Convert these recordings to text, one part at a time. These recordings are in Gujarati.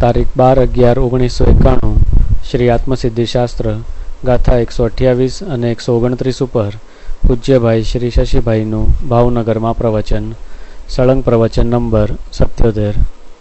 તારીખ 12/11/1991 શ્રી આત્મસિદ્ધિશાસ્ત્ર ગાથા 128 અને 129 ઉપર પૂજ્યભાઈ શ્રી શશીભાઈનું ભાવનગરમાં પ્રવચન. સળંગ પ્રવચન નંબર 77.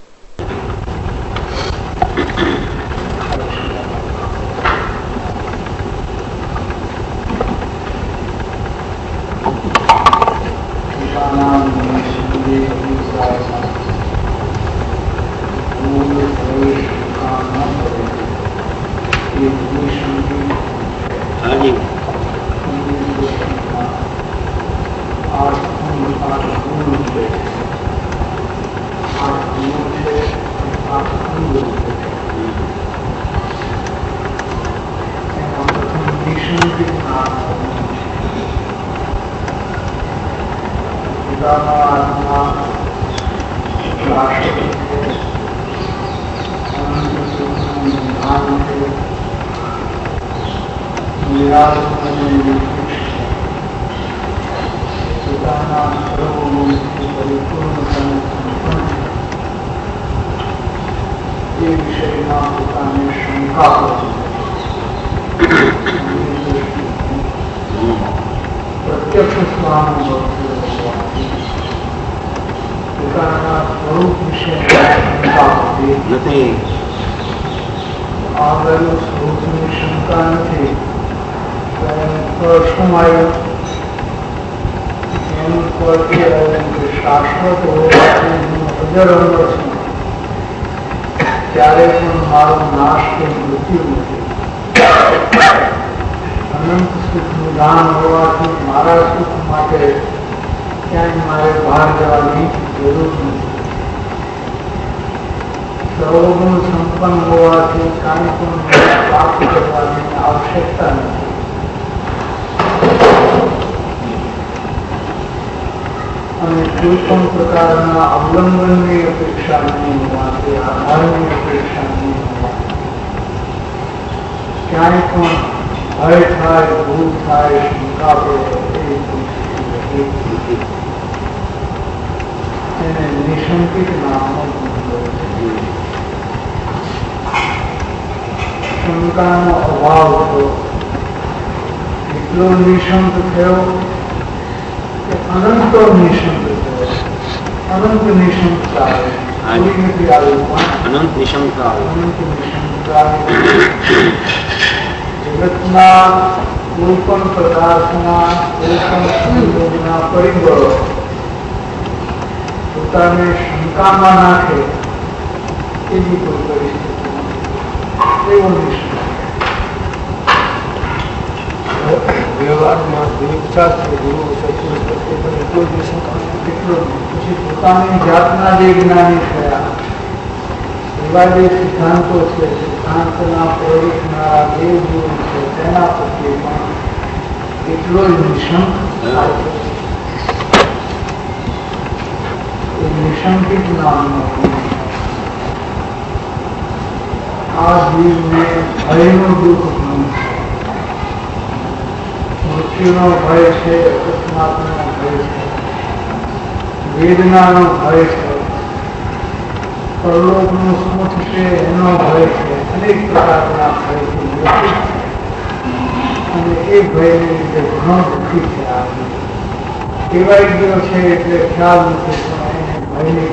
ત્યારે પણ મારો નાશ કે મૃત્યુ નથી. અનંત સુખનું દાન હોવાથી મારા સુખ માટે ક્યાંય મારે બહાર જવાની જરૂર નથી. સર્વગુણ સંપન્ન હોવાથી કાંઈ પણ પ્રાપ્ત કરવાની આવશ્યકતા નથી. અને કોઈ પણ પ્રકારના અવલંબનની અપેક્ષા નહીં હોવાથી, આધારની અપેક્ષા નહીં હોવાથી ક્યાંય પણ ભય થાય, ભૂલ થાય, શંકા પડે એવી એને નિશંકિત નામનો શંકાનો અભાવ થયો, એટલો નિશંક થયો અનંતો નિશંક થયો. અનંત નિશંકતા આવે, નથી આવ્યું અનંત નિશંકતા જગતના કોઈ પણ પદાર્થના, કોઈ પણ સંયોગના પરિબળો પોતાને શંકામાં નાખે એવી કોઈ પરિસ્થિતિ એવો નિશંક. વ્યવહારમાં ગુરુ એટલો જ એટલો પછી પોતાની જાતના જે જ્ઞાની થયા એવા જે સિદ્ધાંતો છે, સિદ્ધાંતના પ્રવૃત્તિના દેવ ગુરુ છે, તેના પ્રત્યે પણ એટલો જ નિશંક એ નિશંકિત નામનો આ જીવને ભયનું દુઃખ ઘણું છે. મૃત્યુનો ભય છે, અકસ્માતનો ભય છે, વેદનાનો ભય છે, પરલોકનું શું થશે એનો ભય છે, અનેક પ્રકારના ભય છે. અને એ ભયને લીધે ઘણો દુઃખી છે. કહેવાય ગયો છે એટલે ખ્યાલ નથી, પણ એને ભયની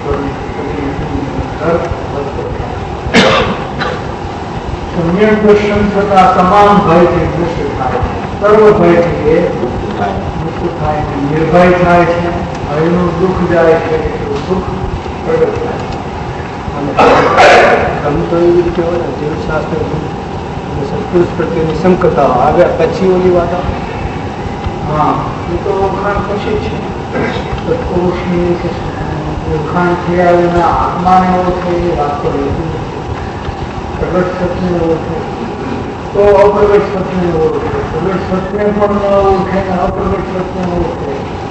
સમ્યક દર્શન થતા તમામ ભયથી મુક્ત થાય છે. સર્વ ભયથી એ મુક્ત થાય છે, નિર્ભય થાય છે, ભયનું દુઃખ જાય છે, દુઃખ પ્રગટ થાય છે. આમ તો એવી રીતે હોય ને, જીવશાસ્ત્ર સત્પુરુષ પ્રત્યેની સંકટતા આવ્યા પછી ઓલી વાત. હા, એ તો ઓળખાણ પછી છે. સત્પુરુષની ઓળખાણ થયા વિના આત્માને ઓળખે એ વાત તો રહેતી નથી. પ્રગટ સત્યને ઓળખે તો અપ્રગટ સત્યને ઓળખે, પ્રગટ સત્યને પણ ન ઓળખે ને અપ્રગટ સત્યને ઓળખે.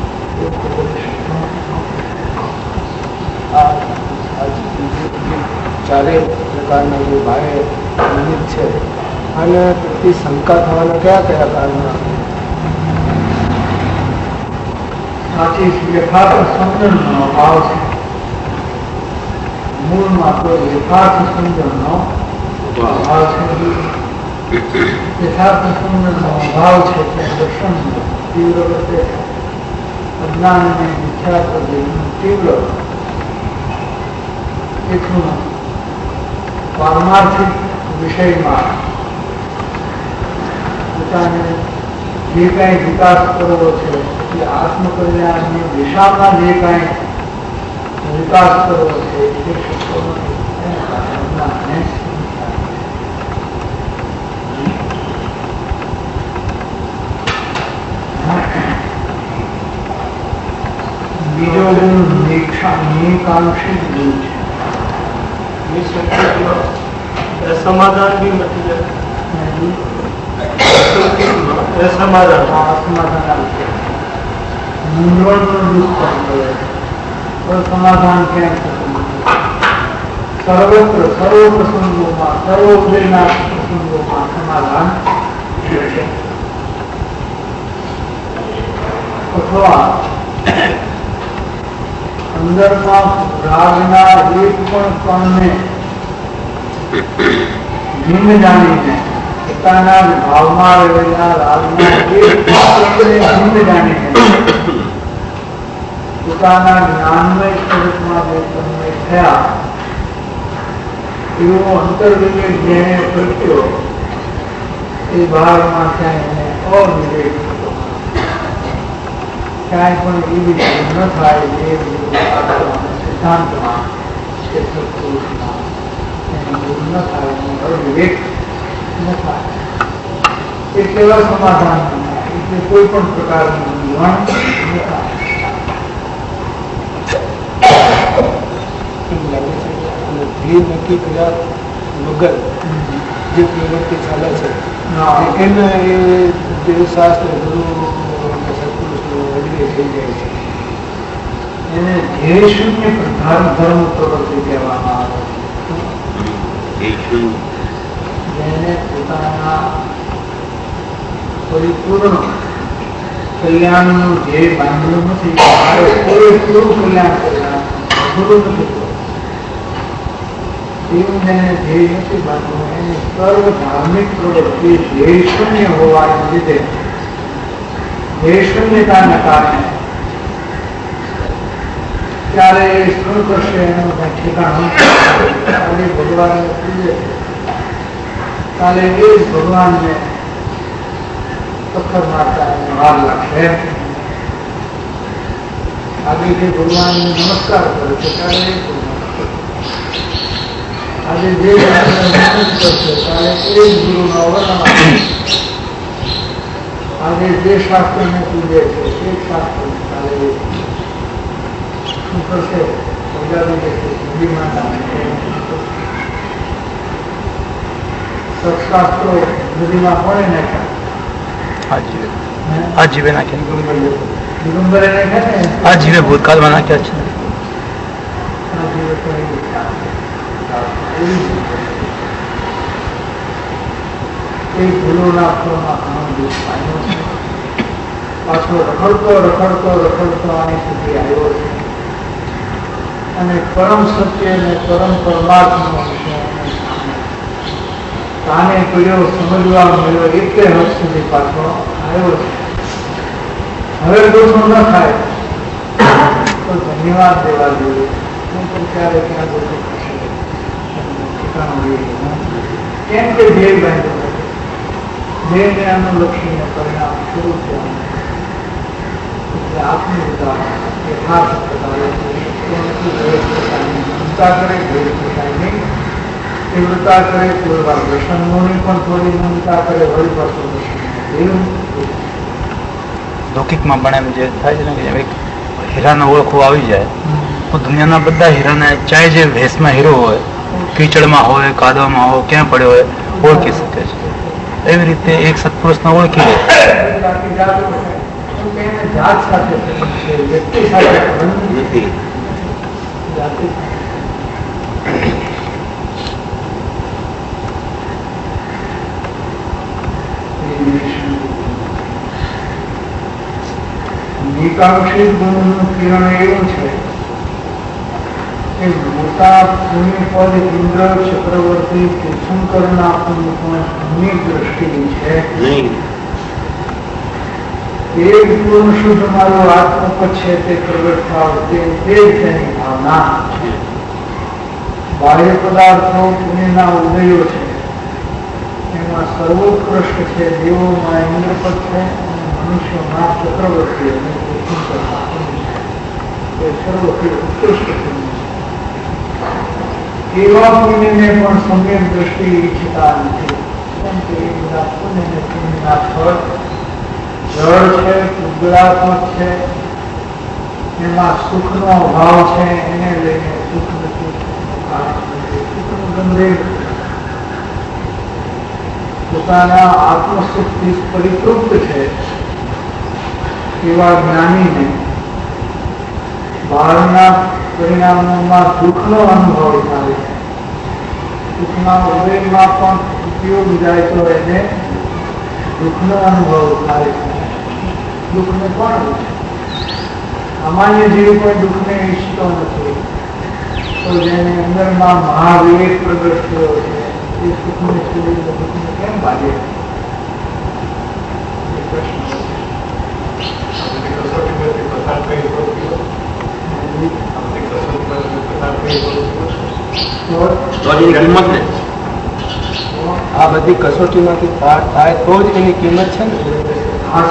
ચારે પ્રકારના જે ભાવે નિમિત્ત છે અને તેથી શંકા થવાના કયા કયા કારણો? સાચી યથાર્થ સમજણનો અભાવ છે. મૂળમાં તો યથાર્થ સુંદરનો ભાવ છે. યથાર્થ સુંદરનો ભાવ છે ત્યાં દર્શનનો તીવ્ર વધે છે. અજ્ઞાન અને મિથ્યા પ્રતિનું તીવ્ર એટલું પારમાર્થિક વિષયમાં પોતાને જે કાંઈ વિકાસ કરવો છે એ આત્મકલ્યાણની દિશામાં જે કાંઈ વિકાસ કરવો છે એ શક્ય નથી. બીજો ગુણ નિકાંક્ષિત ગુણ છે. સમાધાન બી મટી જાય. સમાધાન ક્યાં સર્વત્ર સર્વ પ્રસંગોમાં સર્વોપરીના પ્રસંગોમાં સમાધાન અથવા અંદરમાં રાગના એક પણ કણને ભિન્ન જાણીને પોતાના ભાવમાં રહેલા રાગના એક ભિન્ન જાણીને પોતાના જ્ઞાનમય સ્વરૂપમાં જે તમને થયા એવો અંતર્વિવેક જેને પ્રત્યો એ ભાવમાં ક્યાંય એને અવિવેક થતો ક્યાંય પણ એવી ન થાય જે સિદ્ધાંતમાં કે સત્પુરુષમાં ન થાય અવિવેક ન થાય. એ કેવા સમાધાન એટલે કોઈ પણ પ્રકારનું જીવન ન થાય. ધ્યેય નક્કી કર્યા વગર જે પ્રવૃત્તિ ચાલે છે એને એ દેવશાસ્ત્ર ગુરુ સત્પુરુષનો અગ્રહ થઈ જાય છે. એને ધ્યેય શૂન્ય ધર્મ પ્રવૃત્તિ કહેવામાં આવે છે. જેને પોતાના પરિપૂર્ણ કલ્યાણનું ધ્યેય બાંધ્યું નથી. મારે પૂરેપૂરું કલ્યાણ કલ્યાણ પૂરું નથી એવું જેને ધ્યેય નથી બાંધવું એની સર્વ ધાર્મિક પ્રવૃત્તિ ધ્યેય શૂન્ય હોવાને લીધે ધ્યેય શૂન્યતાના કારણે ત્યારે એ શું કરશે એનું કઈ ઠેકાણું કાલે ભગવાનને પૂજે છે કાલે એ જ ભગવાનને પથ્થર મારતા એને વાર લાગશે. આજે જે ભગવાનને નમસ્કાર કરે છે ત્યારે આજે જે કરશે ત્યારે એ જ ગુરુનો અવલંબન. આજે જે શાસ્ત્રને પૂજે છે એ શાસ્ત્ર કાલે શું કરશે પંજાબી કહેશે હિન્દી માતા સત્શાસ્ત્રો નદીમાં કોણે નાખ્યા? આજીવે નાખ્યા. દિગંબરે નાખ્યા ને આજીવે ભૂતકાળમાં નાખ્યા છે. એ ભૂલો નાખવામાં ઘણો દુઃખ આવ્યો છે. પાછો રખડતો રખડતો રખડતો અહીં સુધી આવ્યો છે અને પરમ સત્ય અને પરમ પરમાત્માનો વિષય કાને પડ્યો સમજવા મળ્યો એટલે હદ સુધી પાછો આવ્યો છે. હવે દોષો ન થાય તો ધન્યવાદ દેવા જોઈએ. હું પણ ક્યારે ક્યાં દોષો થશે કેમ કે ધ્યેય બાંધ્યો નથી. ધ્યેયને અનુલક્ષીને પરિણામ સ્વરૂપ છે. એટલે આપનું ઉદાહરણ યથાર્થ પ્રકારે ચિંતા કરે નહીં તીવ્રતા કરે કોઈ વાર દર્શનોની પણ થોડી નમ્રતા કરે વળી પાછું દર્શન લૌકિકમાં પણ એમ જે થાય છે ને કે એક હીરાને ઓળખવું આવી જાય તો દુનિયાના બધા હીરાને ચાહે જે ભેસમાં હીરો હોય કીચડમાં હોય કાદવામાં હોય ક્યાં પડ્યો હોય ઓળખી શકે છે. એવી રીતે એક સત્પુરુષને ઓળખી લે. જાત સાથે વ્યક્તિ સાથે નિકાંક્ષિત ગુણનું કિરણ એવું છે કે મોટા પુણ્યપદ ઇન્દ્ર ચક્રવર્તી તીર્થંકરના પુણ્યની દ્રષ્ટિ છે નહીં. એ પૂર્ણ શુદ્ધ મારું આત્મપદ છે તે પ્રગટ થાવ તે જ તેની ભાવના. બાહ્ય પદાર્થો પુણ્યના ઉદયો છે, એમાં સર્વોત્કૃષ્ટ છે દેવોમાં ઇન્દ્રપદ છે અને મનુષ્યોમાં ચક્રવર્તી અને તીર્થંકરના પુણ્ય છે. એ સર્વથી ઉત્કૃષ્ટ પુણ્ય છે. એવા પુણ્યને પણ સમ્યક દ્રષ્ટિ ઈચ્છતા નથી, કેમ કે એ બધા પુણ્યને પુણ્યના ફળ જળ છે, ઉદ્ગલાત્મક છે, એમાં સુખનો અભાવ છે, એને લઈને સુખ નથી. સુખનું ગંભીર પોતાના આત્મસુખથી પરિતૃપ્ત છે એવા જ્ઞાનીને બહારના પરિણામોમાં દુઃખનો અનુભવ થાય છે. સુખના ઉદયમાં પણ ઉપયોગ જાય તો એને દુઃખનો અનુભવ થાય છે. દુઃખને પણ સામાન્ય જીવ કોઈ દુઃખને ઈચ્છતો નથી, તો જેની અંદરમાં મહાવિવેક પ્રગટ થયો છે એ સુખને છોડીને દુઃખને કેમ ભાગે? એ પ્રશ્ન આ બધી કસોટીમાંથી પાર થાય તો જ એની કિંમત છે ને. ખાસ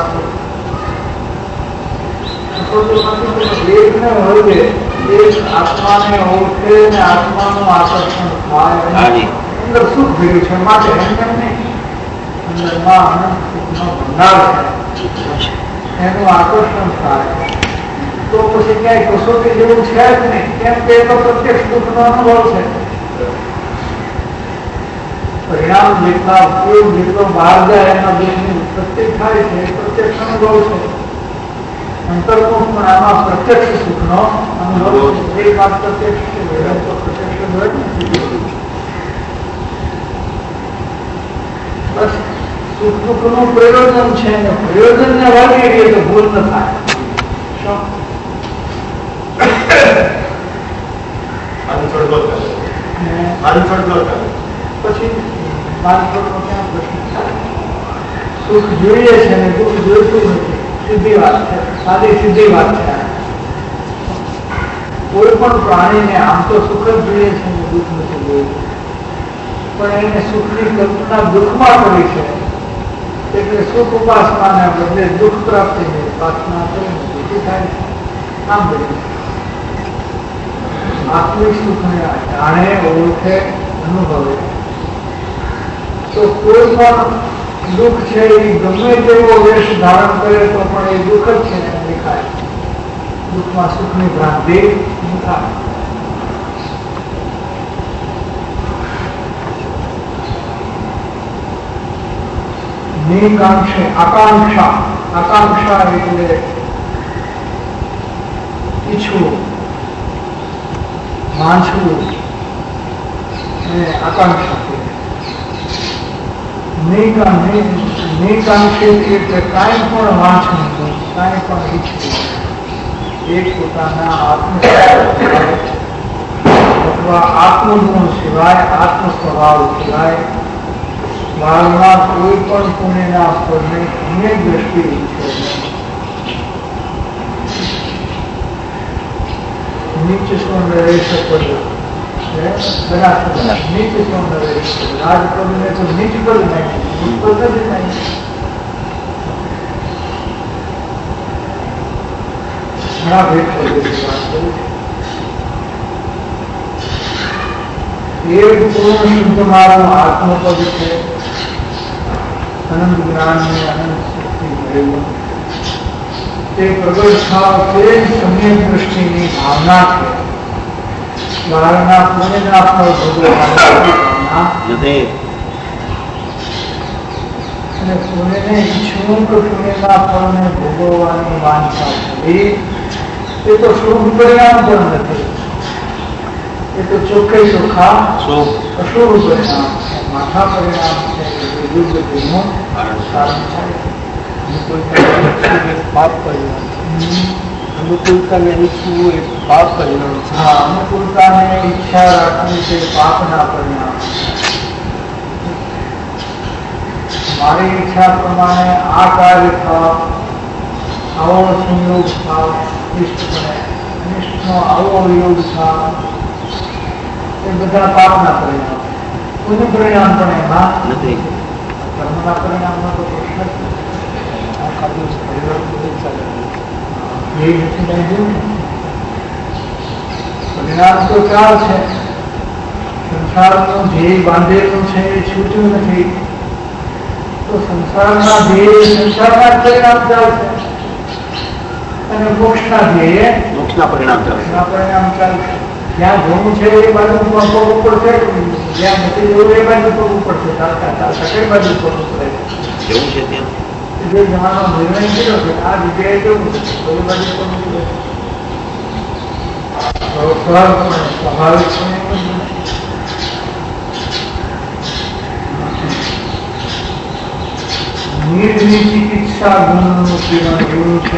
આત્માને ઓળખે ને આત્માનું આકર્ષણ થાય, અંદર સુખ ભર્યું છે માટે એમ નહીં, અંદરમાં અનંત સુખનો ભંડાર છે એનું આકર્ષણ થાય તો પછી ક્યાંય કસોટી જેવું છે જ નહીં. કેમ કે એ તો પ્રત્યક્ષ દુઃખનો અનુભવ છે. પરિણામ જેટલા ઉપયોગ જેટલો બહાર જાય એના દુઃખની ઉત્પત્તિ થાય છે એ પ્રત્યક્ષ અનુભવ છે. અંતર્મુખ પણ આમાં પ્રત્યક્ષ સુખનો અનુભવ છે. એ વાત પ્રત્યક્ષ છે, વેદાંત તો પ્રત્યક્ષ હોય નથી. બસ સુખ દુઃખનું પ્રયોજન છે ને પ્રયોજનને વાગી રહીએ તો ભૂલ ન થાય. પછી માનસોડનો ક્યાં પ્રશ્ન થાય? સુખ જોઈએ છે ને દુઃખ જોઈતું નથી, સીધી વાત છે, સાદી સીધી વાત છે. કોઈ પણ પ્રાણીને આમ તો સુખ જ જોઈએ છે ને દુઃખ નથી જોઈતું, પણ એને સુખની કલ્પના દુઃખમાં કરી છે એટલે સુખ ઉપાસનાને બદલે દુઃખ પ્રાપ્તિની ઉપાસના કરીને દુઃખી થાય છે. આમ બધું આત્મિક સુખને જાણે, ઓળખે, અનુભવે તો કોઈ પણ દુઃખ છે એ ગમે તેવો વેશ ધારણ કરે તો પણ એ દુઃખ જ છે દેખાય. દુઃખમાં સુખની ભ્રાંતિ થાય. આકાંક્ષા એટલે ઈચ્છવું, વાંચવું અને આકાંક્ષા. નિકાંક્ષિત એટલે કાંઈ પણ વાંચવું, કાંઈ પણ ઈચ્છવું, એક પોતાના આત્મ અથવા આત્મગુણ સિવાય, આત્મ સ્વભાવ સિવાય બહારના કોઈ પણ પુણ્યના ફળને પુણ્ય દ્રષ્ટિ ઈચ્છે. નીચ સૌંદર્ય પદ નીચ સૌંદર્ય રાજપદને તો નીચ પદ નહીં, પદ જ નહીં. ઘણા ભેદ પદ્ધતિ વાત કરું છું. એ પૂર્ણ શુદ્ધ મારું આત્મપદ છે, અનંત જ્ઞાનને અનંત શક્તિ ભરેલું. તે પ્રગટ થાવ તે સમ્યક દ્રષ્ટિની ભાવના છે. બહારના પુણ્યના ફળ ભોગવવાની ભાવના નથી. અને પુણ્યને ઈચ્છવું કે પુણ્યના ફળને ભોગવવાની વાંછા થવી એ તો શુભ પરિણામ પણ નથી. એ તો ચોખ્ખે ચોખ્ખા અશુભ પરિણામ છે, માથા પરિણામ છે, દુર્ગતિનું કારણ છે. પાપ પરિણામ અનુકૂળતાને ઈચ્છવું એ પાપ પરિણામ છે. હા, અનુકૂળતાને ઈચ્છા રાખવી તે પાપના પરિણામ. મારી ઈચ્છા પ્રમાણે આ કાર્ય થાવ, આવો સંયોગ થાવ, ઇષ્ટ બને, અનિષ્ટનો આવો વિયોગ થાવ, એ બધા પાપના પરિણામ. કોઈનું પરિણામ પણ એમાં નથી. કર્મના પરિણામનો તો પ્રશ્ન જ આ ખાતું પરિણામ બધું ચાલે. એ નથી બાંધ્યું. પરિણામ તો ચાર છે. સંસારનું ધ્યેય બાંધેલું છે એ છૂટ્યું નથી, તો સંસારના ધ્યેય સંસારના જ પરિણામ ચાલશે અને મોક્ષના ધ્યેય મોક્ષના પરિણામ ચાલશે. પરિણામ ચાલશે. જ્યાં જવું છે એ બાજુ પગવું પડશે, જ્યાં નથી જવું એ બાજુ પગવું પડશે. ચાલતા ચાલતા કઈ બાજુ પગવું પડે જેવું છે ત્યાં જે જવાનો નિર્ણય કર્યો છે આ જગ્યાએ જવું છે કોઈ બાજુ પગવું પડે. સ્વાભાવિક નિર્ની ચિકિત્સા ગુણનું કિરણ એવું છે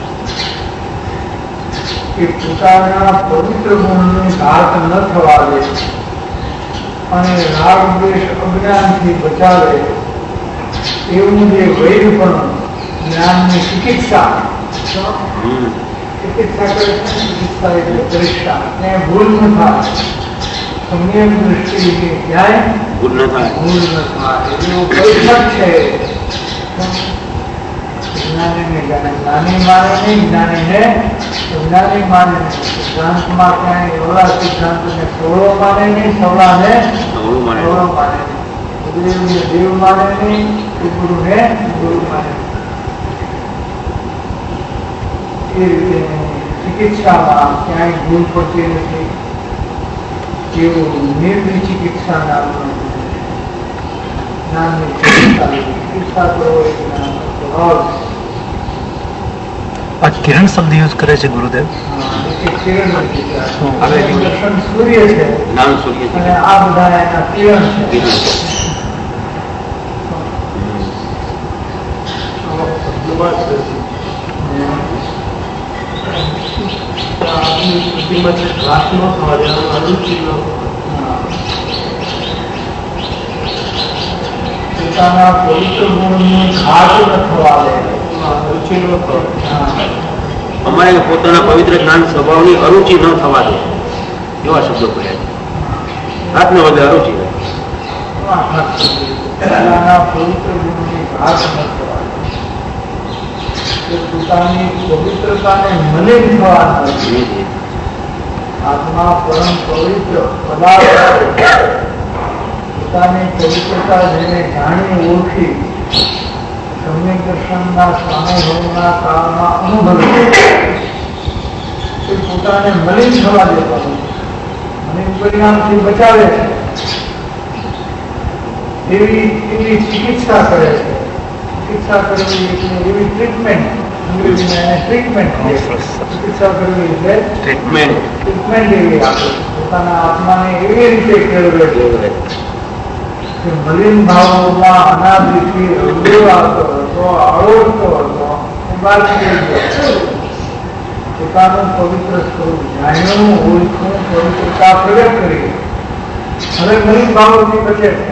કે પોતાના પવિત્ર ગુણની ઘાત ન થવા દે અને રાગ દ્વેષ અજ્ઞાનથી બચાવે એવું જે વૈધપણું જ્ઞાનની ચિકિત્સા ચિકિત્સા કરે છે. ચિકિત્સા એટલે પરીક્ષા ને ભૂલ ન થાય, સમ્યક દ્રષ્ટિ ક્યાંય ભૂલ ન થાય. ભૂલ ન થાય એવું પરીક્ષક છે. જ્ઞાની માને નહીં, જ્ઞાનીને જ્ઞાની માને નહીં. સિદ્ધાંતમાં ક્યાંય એવડા સિદ્ધાંતને સોળો માને નહીં, સવડાને સોળો માને નહીં. દેવ માને નહીં, ગુરુને ગુરુ માને નહીં. એ રીતે ચિકિત્સામાં ક્યાંય ભૂલ પડતી નથી. એવું નિર્ણય ચિકિત્સા નામનું જ્ઞાનની ચિકિત્સા કરો એ જ્ઞાનનો સ્વભાવ છે. આ કિરણ શબ્દ યુઝ કરે છે ગુરુદેવ. દર્શન સૂર્ય છે નામ સૂર્ય છે. અને આ બધા એના કિરણ છે. પોતાના પવિત્ર ગુણની ઘાટ ન થવા દે. અમારે પોતાના પવિત્ર જ્ઞાન સ્વભાવની અરુચિ ન થવા દે એવા શબ્દો પડ્યા છે. હાથને વગર અરુચિ પોતાના પવિત્ર ગુણની ઘાટ ન થવા દે. પોતાની પવિત્રતાને મલિન થવા દે. આત્મા પરમ પવિત્ર પદાર્થ પોતાની પવિત્રતા જેને જાણી ઓળખી સમ્યક દર્શનના સ્વાનુભવના કાળમાં અનુભવે તે પોતાને મલિન થવા દેતો નથી. મલિન પરિણામથી બચાવે છે. એવી ચિકિત્સા કરે છે. ચિકિત્સા કરવી એટલે એવી ટ્રીટમેન્ટ, ટ્રીટમેન્ટ ચિકિત્સા કરવી એટલે ટ્રીટમેન્ટ એવી આપે. પોતાના આત્માને એવી રીતે કેળવે કે મલિન ભાવોમાં અનાદિથી રંગેવાતો હતો, આળોટતો હતો, એ બહાર નીકળી ગયો. પોતાનું પવિત્ર સ્વરૂપ જાણ્યું, ઓળખ્યું, પવિત્રતા પ્રગટ કરી. હવે મલિન ભાવોથી બચે છે.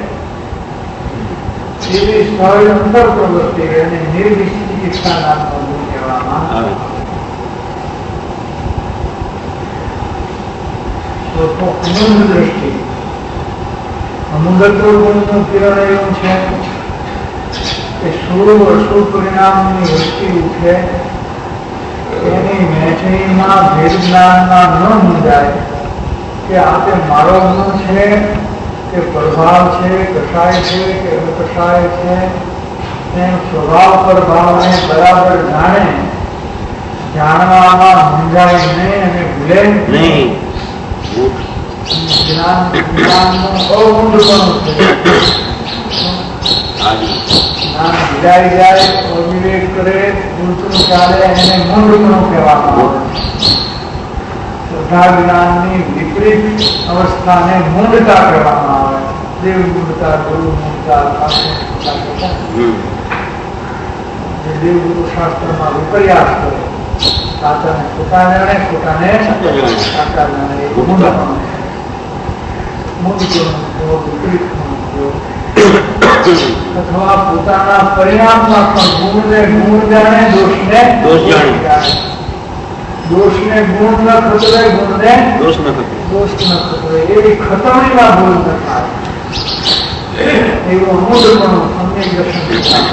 એવી સહજ અંતર પ્રવૃત્તિ અને નિર્વિષ ચિકિત્સા નામનો ગુણ કહેવામાં આવે. તો અનુંધ દ્રષ્ટિ અમુગત્ર ગુણનું કિરણ એવું છે કે શુભ અશુભ પરિણામની વૃત્તિ ઉઠે એની વહેંચણીમાં ભેદ જ્ઞાનમાં ન મૂંઝાય કે આ તે મારો ગુણ છે કે પ્રભાવ છે, કષાય છે કે અકષાય છે. એમ સ્વભાવ પ્રભાવને બરાબર જાણે, જાણવામાં મૂંઝાય નહીં અને ભૂલે નહીં. જ્ઞાનનું અવગુણપણું છે. જ્ઞાન ભીડાઈ જાય, અવિવેક કરે, ઉલટું ચાલે, એને મૂંઢપણું કહેવામાં આવે. શ્રદ્ધા જ્ઞાનની વિપરીત અવસ્થાને મૂંઢતા કહેવામાં આવે. દેવ મૂંઢતા, ગુરુ મૂંઢતા, જે દેવગુરુ શાસ્ત્રમાં વિપર્યાસ કરે સાચાને ખોટા જાણે, ખોટાને સાચા જાણે. અથવા પોતાના પરિણામમાં પણ ગુણને ગુણ જાણે, દોષને દોષ જાણે. દોષને ગુણ ન ખતરે, ગુણને દોષ ન ખતરે. દોષ ન ખતરે. એવી ખતરણીમાં ભૂલ ન થાય એવું અમૂલ્યપણું સમ્યક દર્શન.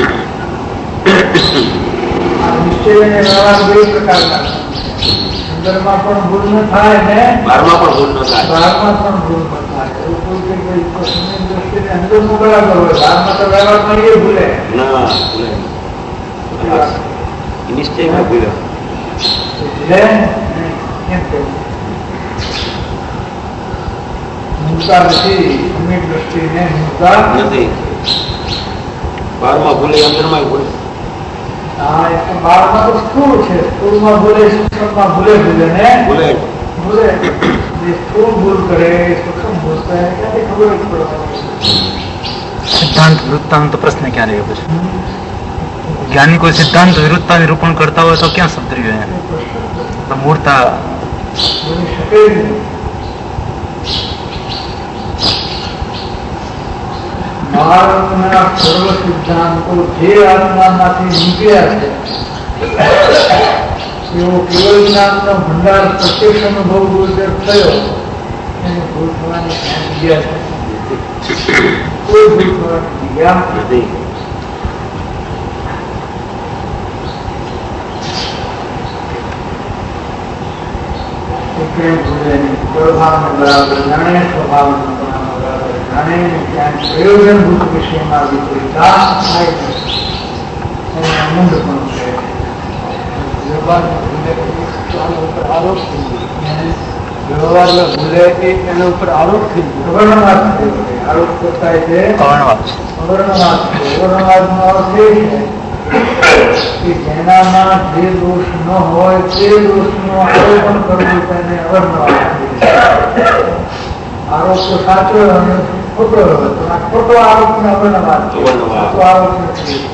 આ નિશ્ચય અને વ્યવહાર બે પ્રકારના, અંદરમાં પણ ભૂલ ન થાય ને બહારમાં પણ ભૂલ ન થાય. બહારમાં પણ ભૂલ ન થાય. એવું કોઈ કે ભાઈ સમ્યક દ્રષ્ટિને અંદરનું બરાબર હોય, બહારમાં તો વ્યવહારમાં એ ભૂલે ના ભૂલે. નિશ્ચયમાં ભૂલે. ભૂલે કેમ કેવું મૂકતા નથી. સમ્યક દ્રષ્ટિને મૂકતા નથી. બહારમાં ભૂલે, અંદરમાં ભૂલે. હા, એ તો બહારમાં તો સ્થૂળ છે. સ્થૂળમાં ભૂલે, સૂક્ષ્મમાં ભૂલે ભૂલે ને ભૂલે. ભૂલે. જે સ્થૂળ ભૂલ કરે, સૂક્ષ્મ ભૂલ કરે, ક્યાંથી ખબર જ પડવાની. સિદ્ધાંત વિરુદ્ધતાનો તો પ્રશ્ન ક્યાં રહ્યો પછી? જ્ઞાની કોઈ સિદ્ધાંત વિરુદ્ધતા નિરૂપણ કરતા હોય તો ક્યાં શબ્દ રહ્યો? તો મૂળતા બની શકે જ નહીં. ભારતના સર્વ સિદ્ધાંતો જે આત્મામાંથી નીકળ્યા છે એવો કેવળ જ્ઞાનનો ભંડાર પ્રત્યક્ષ અનુભવ ગુરુદેવ થયો, એને ભૂલ થવાની જગ્યા છે. કોઈ ભૂલ થવાની જગ્યા નથી. કેમ ભૂલે નહીં. પ્રભાવને બરાબર જાણે, સ્વભાવને બરાબર જાણે, ક્યાંક પ્રયોજનભૂત વિષયમાં વિપરીતતા થાય છે. એને અમૂલ્યપણું કહે છે. વ્યવહારમાં ભૂલે આના ઉપર આરોપ થઈ ગયો. વ્યવહારમાં ભૂલે એના ઉપર આરોપ થઈ ગયો. અવર્ણવાદ થયો છે. આરોપ કરતા છે અવર્ણવાદ. અવર્ણવાદ. અવર્ણવાદનો અર્થ એ છે કે જેનામાં જે દોષ ન હોય તે દોષનું આરોપણ કરવું તેને અવર્ણવાદ. આરોપ તો સાચો અને ખોટો હોય, પણ આ ખોટો આરોપ ને અવર્ણવાદ. ખોટો આરોપ નથી.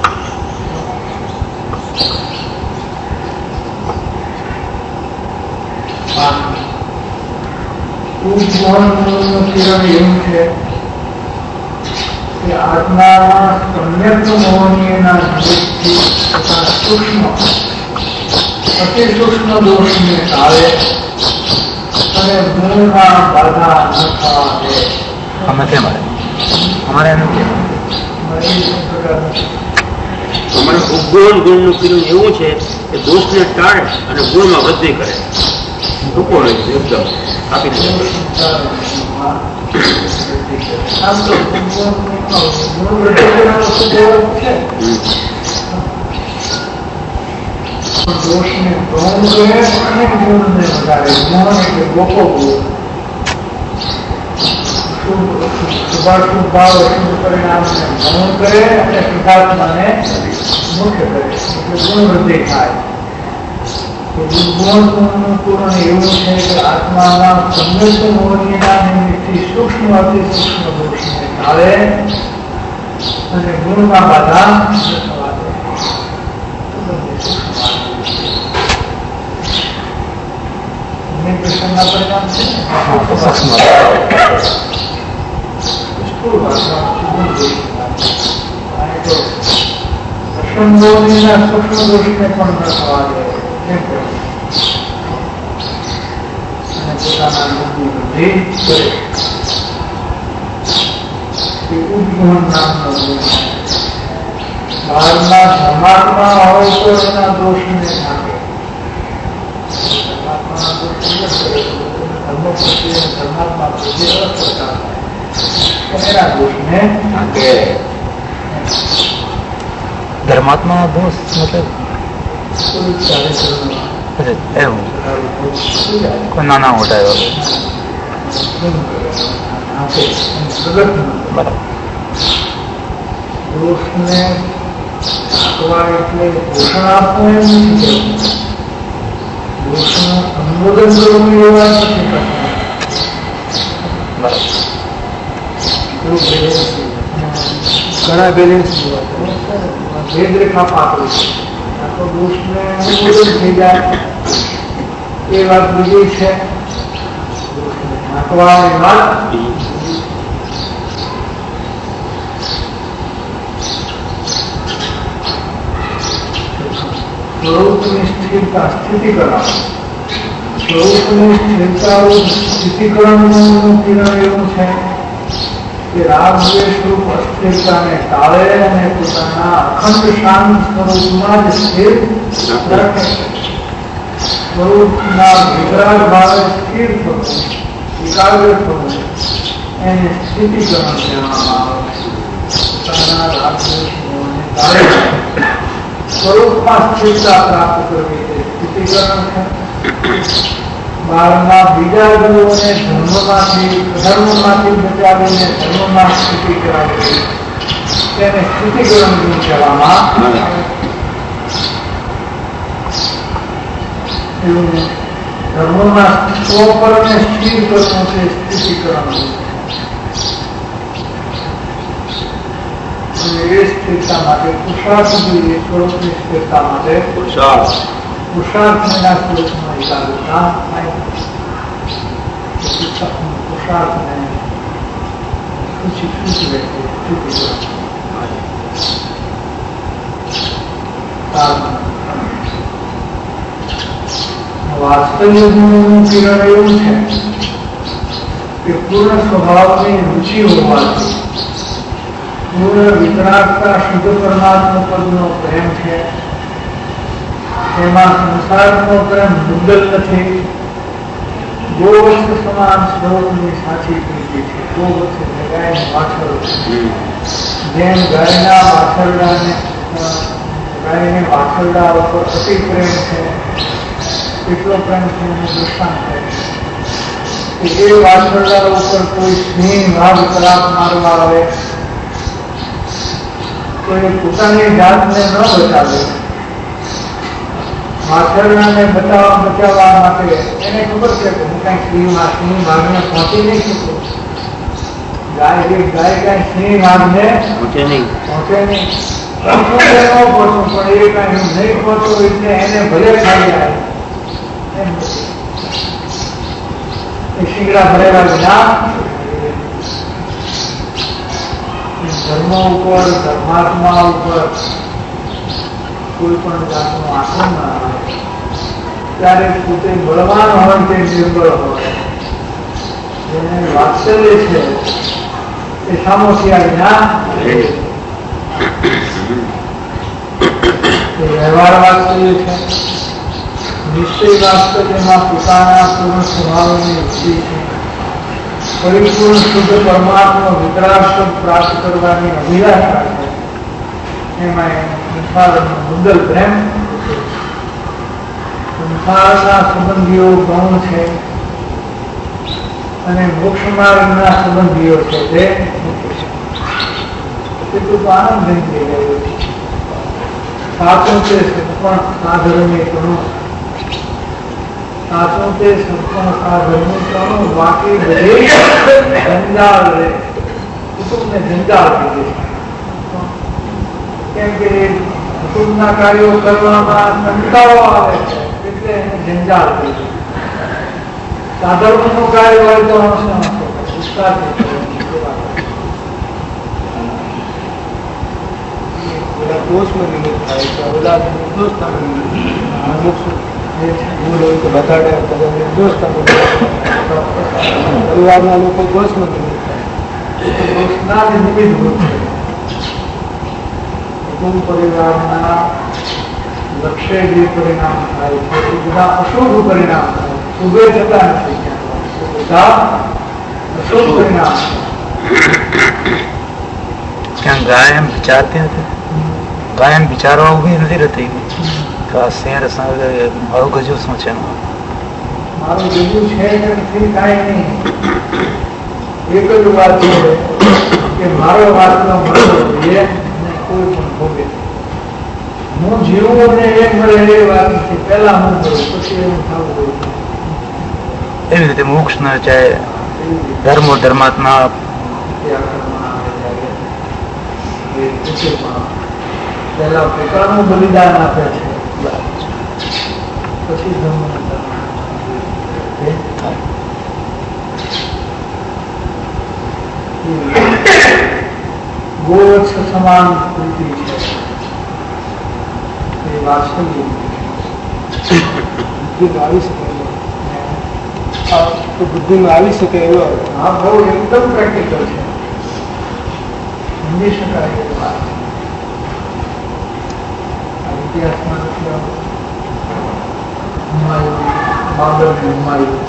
ઉપમોહનનું કિરણ એવું છે કે આત્મામાં સમ્યક મોહનીયના નિમિત્તથી તથા સૂક્ષ્મ અતિ સૂક્ષ્મ દોષને ટાળે અને ગુણમાં બાધા ન થવા દે. નથી અમારે નથી. અમારે ઉપગુણ ગુણનું કિરણ એવું છે કે દોષને ટાળે અને ગુણમાં વૃદ્ધિ કરે. ટૂંકો રહે છે એકદમ આપી દે. આમ તો ગુણ વૃદ્ધિ કરવાનો સુધારો છે. દોષને ગૌણ કરે અને ગુણને વધારે. ગુણ એટલે ગોપો ગુણ. શુભાશુભ ભાવ શુભ પરિણામને ગૌણ કરે અને શુદ્ધાત્માને મુખ્ય કરે એટલે ગુણ વૃદ્ધિ થાય. ગુણનું પૂર્ણ એવું છે કે આત્માના સમ્યક મોહનીના નિમિત્તથી સૂક્ષ્મ અતિ સૂક્ષ્મ દોષને ટાળે અને ગુણમાં બાધા ન થવા દે. કૃષ્ણના પરિણામ છે ને સ્થૂળ ભાષામાં સૂક્ષ્મ દોષને પણ ન થવા દે. અને પોતાના ગુણની વૃદ્ધિ કરે. એ ઉપગુણ નામનો ગુણ. બહારના ધર્માત્મા હોય તો એના દોષને નાખે. ધર્માત્માના દોષ ધર્મ પ્રત્યે ધર્માત્મા પ્રત્યે અસ્પષ્ટતા થાય એના દોષને નાખે. ધર્માત્મા દોષ મતલબ એવું કોઈ નાના મોટા એવા બરાબર. દોષને આપવા એટલે પોષણ આપવું એમ નથી. દોષનું સંબોધન કરવું એવા નથી. ઘણા બેલેન્સ ભેદ રેખા પાત્ર તો દોષને ઉત્પોદન થઈ જાય એ વાત બીજી છે. ઢાંકવાની વાત સ્વરૂપની સ્થિરતા સ્થિતિકરણ સ્વરૂપની સ્થિરતા સ્થિતિકરણનું કિરણ એવું છે કે રાગ દ્વેષ રૂપ અસ્થિરતાને ટાળે અને પોતાના અખંડ શાંત સ્વરૂપમાં જ સ્થિર રાખે. સ્વરૂપના વિતરાગ ભાવે સ્થિર થવું એકાગ્ર થવું એને સ્થિતિકરણ કહેવામાં આવે છે. પોતાના રાગ દ્વેષોને ટાળે સ્વરૂપમાં સ્થિરતા પ્રાપ્ત કરવી તે સ્થિતિકરણ છે. બાળના બીજા ગુણોને ધર્મમાંથી બચાવીને ધર્મમાં સ્થિતિ કરાવી તેને સ્થિતિકરણ ગુણ કહેવામાં એવું ધર્મમાં સ્વપરને સ્થિર કરવું તે સ્થિતિકરણ ગુણ છે. એ સ્થિરતા માટે પુરુષાર્થ જોઈએ. સ્વરૂપની સ્થિરતા માટે પુરુષાર્થ પુરુષાર્થના સ્વરૂપમાં એકાગ્રતા થાય. પુરુષાર્થને સૂચવે વાસ્તવ્ય ગુણોનું કિરણ એવું છે કે પૂર્ણ સ્વભાવની રુચિ હોવાથી પૂર્ણ વિતરાગતા શુદ્ધ પરમાત્મા પદનો પ્રેમ છે. એમાં સંસારનો પ્રેમ મુદ્દલ નથી. ગોવત્સ સમાન સ્વરૂપની સાચી પ્રીતિ છે. ગોવત્સ એટલે ગાયનું વાછરડું. જેમ ગાયને વાછરડા ઉપર અતિ પ્રેમ છે એટલો પ્રેમ છે એનું દૃષ્ટાંત થાય છે કે એ વાછરડા ઉપર કોઈ સિંહ વાઘ તરાપ મારવા આવે તો એ પોતાની જાતને ન બચાવે. વાછરડાને બચાવવા માટે એને ખબર છે કે હું કઈ સિંહ વાઘને પહોંચી નહીં શકું. ગાય કઈ સિંહ વાઘને પહોંચે નહીં. પણ એ કઈ નહીં પહોંચો એટલે એને ભલે ખાઈ જાય. એ શીંગડા ભરેલા વિના ધર્મ ઉપર ધર્માત્મા ઉપર કોઈ પણ જાતનું આક્રમણ આવે ત્યારે પોતે બળવાન હોય તે નિર્બળ હોય. જેને વાત્સલ્ય છે એ સામોશિયા ના વ્યવહાર વાત્સલ્ય છે. નિશ્ચય વાસ્તવ્યમાં પોતાના પૂર્ણ સ્વભાવની રુચિ છે. પરિપૂર્ણ શુદ્ધ પરમાત્મા વિતરાગ પ્રાપ્ત કરવાની અભિલાષા છે. એમાં સંસારનો મુદ્દલ પ્રેમ સંસારના સંબંધીઓ ગૌણ છે અને મોક્ષ માર્ગના સંબંધીઓ છે તે એટલું તો આનંદ થઈ ગયો છે. સાચું તે સત્પણ સાધર્મી કણું સાચું તે સત્પણ સાધર્મી કણું બાકી બધે જંજાળ રહે. કુટુંબને જંજાળ થઈ ગઈ. કેમ કે કુટુંબના કાર્યો કરવામાં કંટાળો આવે છે એટલે એને જંજાળ થઈ ગઈ. સાધર્મનું કાર્ય હોય તો દોષમાં નિમિત્ત થાય છે. અવલાદ પરિવારના લોકો દોષમાં નિમિત્ત થાય. કુટુંબ પરિવારના લક્ષ્ય જે પરિણામ થાય છે એ બધા અશુભ પરિણામ થાય. શુભે જતા નથી. બધા અશુભ પરિણામ. क्या गाय हम विचारते हैं? गाय हम विचारवा भी नहीं रहती का शेर मारो गजो सोचे મારું બીજું છે નથી કાંઈ નહીં. એક જ વાત છે કે મારો વાતનો મળવો જોઈએ કોઈ પણ ભોગે. હું જીવું ને એ મળે એ વાત નથી. પહેલા હું કરું પછી એવું થવું જોઈએ. એવી રીતે મોક્ષ ન ચાહે ધર્મો ધર્માત્મા પહેલા પોતાનું બલિદાન આપે છે પછી ધર્મ ગોવત્સ સમાન પ્રીતિ છે એ વાસ્તવિક આવી શકે તો બુદ્ધિમાં આવી શકે એવો. આ બહુ એકદમ પ્રેક્ટિકલ છે, સમજી શકાય એ વાત છે. આ ઇતિહાસમાં હુમાયુન, બાબર ને હુમાયુન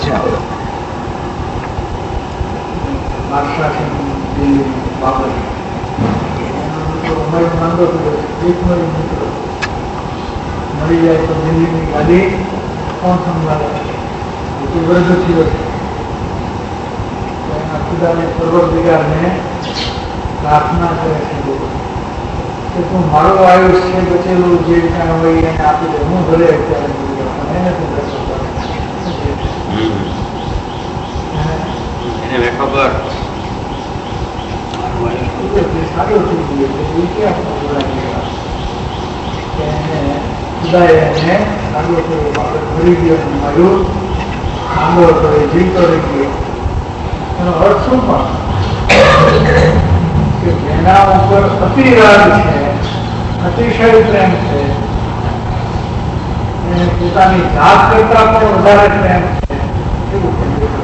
બાદશાહ છે દિલ્હી બાબર, હુમાયુન માંગો એક મળી મિત્રો મળી જાય તો દિલ્હીની ગાદી કોણ સંભાળે? વર્ગ થયો છે. એના ખુદાને પરવરદિગારને પ્રાર્થના કરે છે કે તું મારું આયુષ્ય બચેલું જે કાંઈ હોય એને આપી દે, હું ભલે અત્યારે એને તું બેસો ખબર સારું થઈ ગયું છે ઇતિહાસમાં બોલાય કે એને ખુદાએ એને સારું કર્યું, આપણે ભરી ગયો મારું આંબો કરે જીવતો રહી ગયો. એનો અર્થ શું પણ કે જેના ઉપર અતિરાગ છે, અતિશય પ્રેમ છે, એને પોતાની જાત કરતા પણ વધારે પ્રેમ છે એવું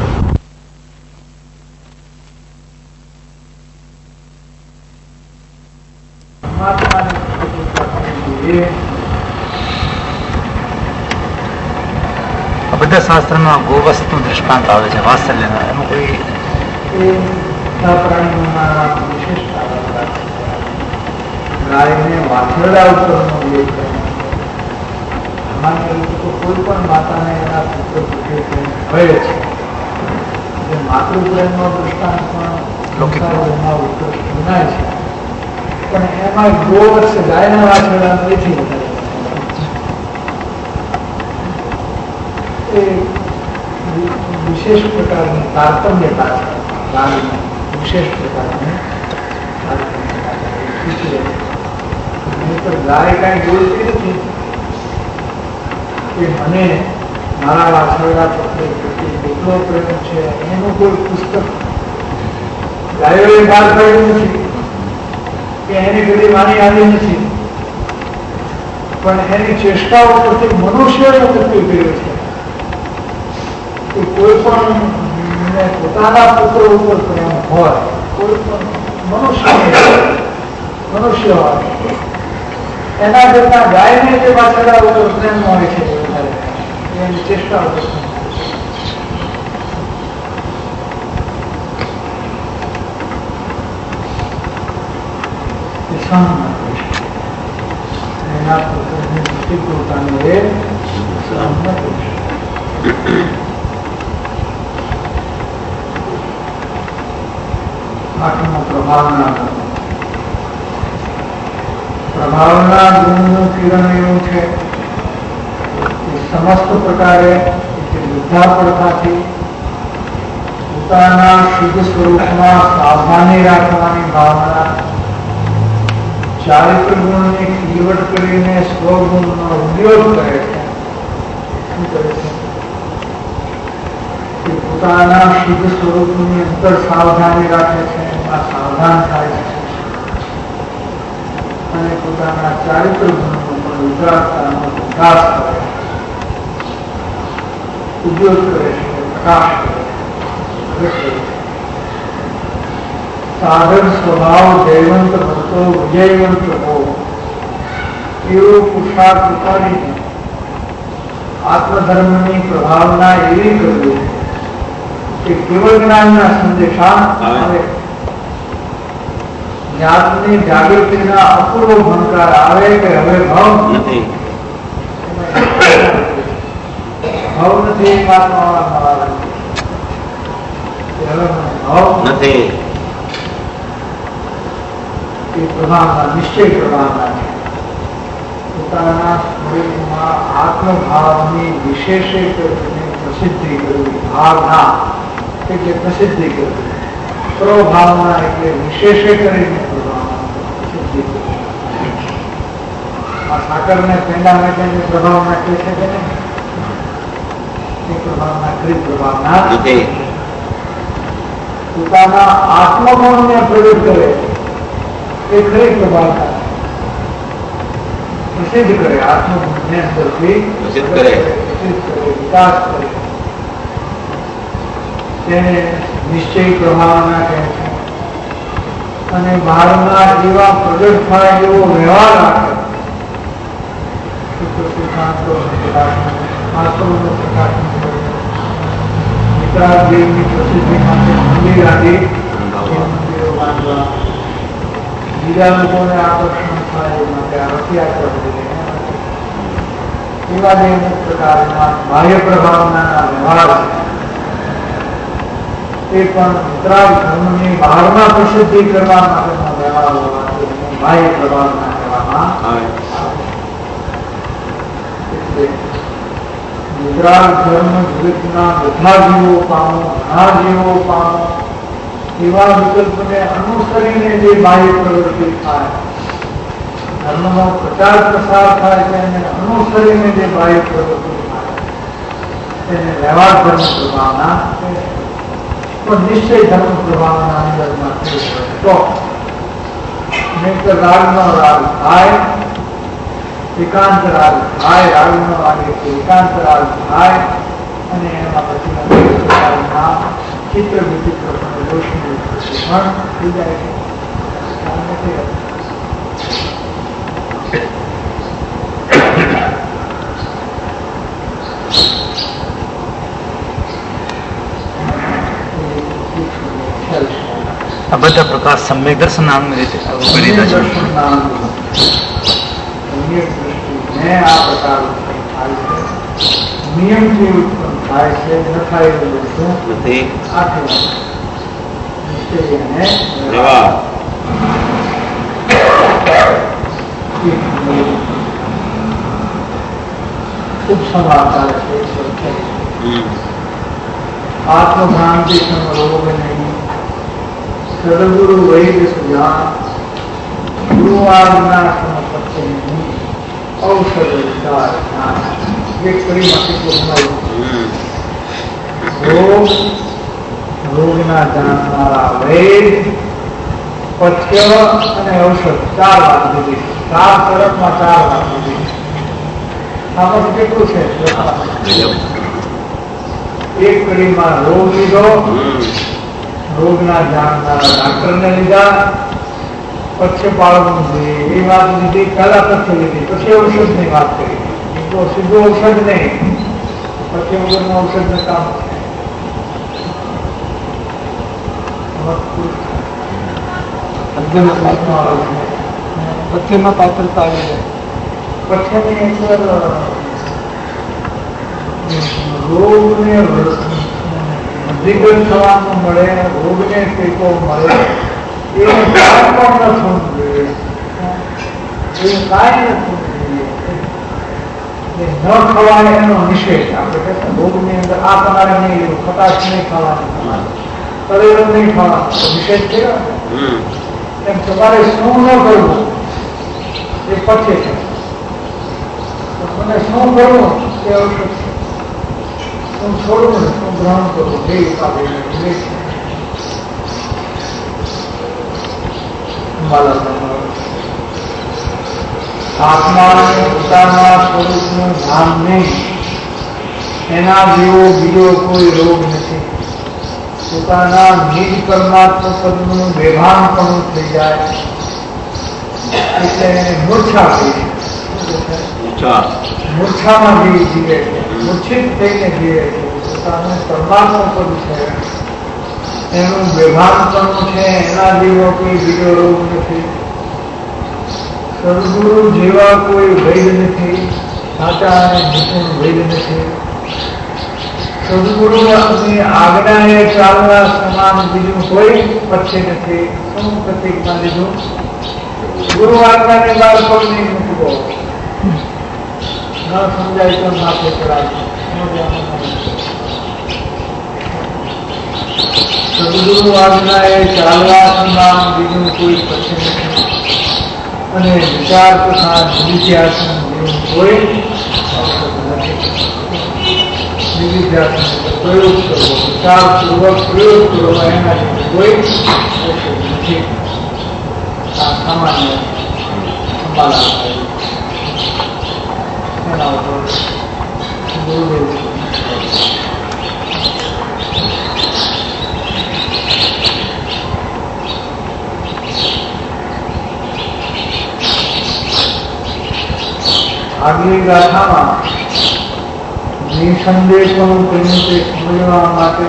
પરમાત્માની બધા શાસ્ત્રમાં ગોવસ્તનું દૃષ્ટાંત આવે છે, વાત્સલ્યના. એમાં કોઈ વિશેષતા ગાયને વાછરડા ઉપરનો ઉલ્લેખ કરે. સામાન્ય રીતે તો કોઈ પણ માતાને એના પુત્ર પુત્રી પ્રેમ હોય છે. માતૃપ્રેમનો દૃષ્ટાંત પણ ગણાય છે, પણ એમાં ગોવત્સ ગાયના વાછરડા નથી વધારે. વિશેષ પ્રકારની તારતમ્યતા છે, ગાયની વિશેષ પ્રકારની ગાય કાંઈ બોલતી નથી કે મને મારા વાછરડા પ્રત્યે કેટલો પ્રેમ છે એનું કોઈ પુસ્તક ગાયોએ બહાર પાડ્યું નથી કે એની બધી માની આવી નથી, પણ એની ચેષ્ટાઓ પ્રત્યે મનુષ્યનો પ્રત્યે કર્યો છે. કોઈ પણ પોતાના પુત્ર ઉપર પ્રેમ હોય, કોઈ પણ મનુષ્ય હોય એના કરતા ગાયને જે વાછરડા ઉપર પ્રેમ હોય છે એની ચેષ્ટા એના પુત્રની પ્રતિકૂળતાને એ સહન ન કરી શકે. આઠમો પ્રભાવના ગુણનું કિરણ એવું છે કે સમસ્ત પ્રકારે બધા પડતાથી પોતાના શુદ્ધ સ્વરૂપમાં સાવધાની રાખવાની ભાવના, ચારિત્ર ગુણને ખીલવટ કરીને સ્વગુણનો ઉપયોગ કરે છે. શું કરે છે? પોતાના શુદ્ધ સ્વરૂપની અંદર સાવધાની રાખે છે, એમાં સાવધાન થાય છે અને પોતાના ચારિત્ર ગુણનો પણ ઉજાગરતાનો વિકાસ કરે છે, ઉપયોગ કરે છે, પ્રકાશ કરે છે. સાધન સ્વભાવ જયવંત ભરતો વિજયવંત હો એવો પુરુષાર્થ ઉતારીને આત્મધર્મની પ્રભાવના એવી કરવી કે કેવળ જ્ઞાનના સંદેશા આવે, જ્ઞાનની જાગૃતિના અપૂર્વ ભણકાર આવે કે હવે ભાવ નથી, ભાવ નથી એ વાતમાં ભાવ નથી એ પ્રભાવના નિશ્ચય પ્રભાવના છે. પોતાના સ્વરૂપમાં આત્મભાવની વિશેષ પ્રસિદ્ધિ કરવી, ભાવના એટલે પ્રસિદ્ધિ કરવી, સ્વભાવના એટલે વિશેષ કરીને પ્રસિદ્ધિ કરવી. આ સાકરને પેંડા માટે પ્રભાવ નાખે છે કે નહીં? એ પ્રભાવના ખરી પ્રભાવના પોતાના આત્મગુણને પ્રગટ કરે એ ખરી પ્રભાવના પ્રસિદ્ધ કરે. આત્મગુણને અંદરથી પ્રસિદ્ધ કરે, વિકાસ કરે, તેને નિશ્ચય પ્રભાવના કહે છે. અને બહારના એવા પ્રગટ થાય એવો વ્યવહાર રાખે. પ્રસિદ્ધિ માટે મંદિર આદિ મંદિરો બાંધવા, બીજા લોકોને આકર્ષણ થાય એ માટે રથયાત્રા બધી એવા જે અમુક પ્રકારના બાહ્ય પ્રભાવના વ્યવહાર તે પણ ઉત્તરાગ ધર્મની બહારમાં પ્રસિદ્ધિ કરવા માટેનો વ્યવહાર હોવાથી બાહ્ય પ્રભાવના કહેવામાં આવે. ઉત્તરાગ ધર્મ જગતના બધા જીવો પામો, ઘણા જીવો પામો એવા વિકલ્પને અનુસરીને જે બાહ્ય પ્રવૃત્તિ થાય, ધર્મનો પ્રચાર પ્રસાર થાય તેને અનુસરીને જે બાહ્ય પ્રવૃત્તિ થાય તેને વ્યવહાર ધર્મ પ્રભાવના પણ નિશ્ચય ધર્મ પ્રભાવના અંદરમાં તો નહીતર રાગનો રાગ થાય, એકાંત રાગ થાય, રાગનો રાગ એકાંત રાગ થાય અને એમાં પછી ચિત્ર વિચિત્ર પણ રોશની પણ થઈ જાય છે. આ બધા પ્રકાશ સમ્યક દર્શન નામની રીતે કરી દીધા છે. આ પ્રકાર નિયમથી ઉત્પન્ન થાય છે, ન થાય એવું નથી. ખૂબ સમાચાર છે. આત્મભ્રાંતિ રોગ નહીં, સદગુરુ વૈદ સુજાન, ગુરુવારના સમપત્તિ નહીં, ઔષધ વિચાર એક રોગ રોગના જાણનારા વૈદ, પથ્ય અને ઔષધ 4 વાત દીધી. 4 તરફમાં 4 વાત દીધી. આમાં કેટલું છે? એક કડીમાં રોગ લીધો, રોગના જાણનારા ડાક્ટરને લીધા, પથ્ય પાળવું જોઈએ એ વાત લીધી, પહેલા પથ્ય લીધી, પછી ઔષધની વાત કરી. તો સીધું ઔષધ નહીં, પથ્ય વગરનું ઔષધ ને કામ છે. પથ્યમાં પાત્રતા આવી જાય. પથ્યની અંદર રોગને વૃદ્ધિગત થવાનું મળે, રોગને ટેકો મળે એવું કાંઈ પણ ન થવું જોઈએ. એવું કાંઈ ન થવું જોઈએ. ન ખવાય એનો નિષેધ. આપણે કહેતા રોગની અંદર આ તમારે નહીં લેવું, ખટાશ નહીં ખાવાની, તળેલું નહીં ખાવાનું, નિષેધ થયો. એમ તમારે શું ન કરવું એ પથ્ય છે. મને શું કરવું તે ઔષધ છે. શું છોડવું ને શું ગ્રહણ કરવું એ આત્માને પોતાના સ્વરૂપનું ભાન નહીં, એના જેવો બીજો કોઈ રોગ નથી. પોતાના નિજ પરમાત્મા પદનું બેભાન પણ થઈ જાય એટલે એને મૂર્છા કહી. મૂર્છામાં જીવે છે, મૂર્છિત થઈને જીવે છે. પોતાનું પરમાત્મા પદ છે, એનું બેભાન પણ છે, એના જેવો કોઈ બીજો રોગ નથી. સદગુરુ જેવા કોઈ વૈદ નથી, સાચા અને નિપુણ વૈદ નથી. સદગુરુની આજ્ઞાએ ચાલવા સમાન બીજું કોઈ પથ્ય નથી. શું પ્રતિજ્ઞા લીધું? ગુરુ આજ્ઞાને બહાર પગ નહીં મૂકવો, ન સમજાય તો માથે ચડાય. સદગુરુ આજ્ઞાએ ચાલવા સમાન બીજું કોઈ પથ્ય નથી. અને વિચાર તથા નિધિધ્યાસન કોઈ નિધિધ્યાસન પ્રયોગ કરવો, વિચારપૂર્વક પ્રયોગ કરવો એના કોઈ નથી. આ સામાન્ય સંભાળા એના ઉપર ગુરુદેવ આગલી ગાથામાં નિસંદેશોનું કહ્યું તે સમજવા માટે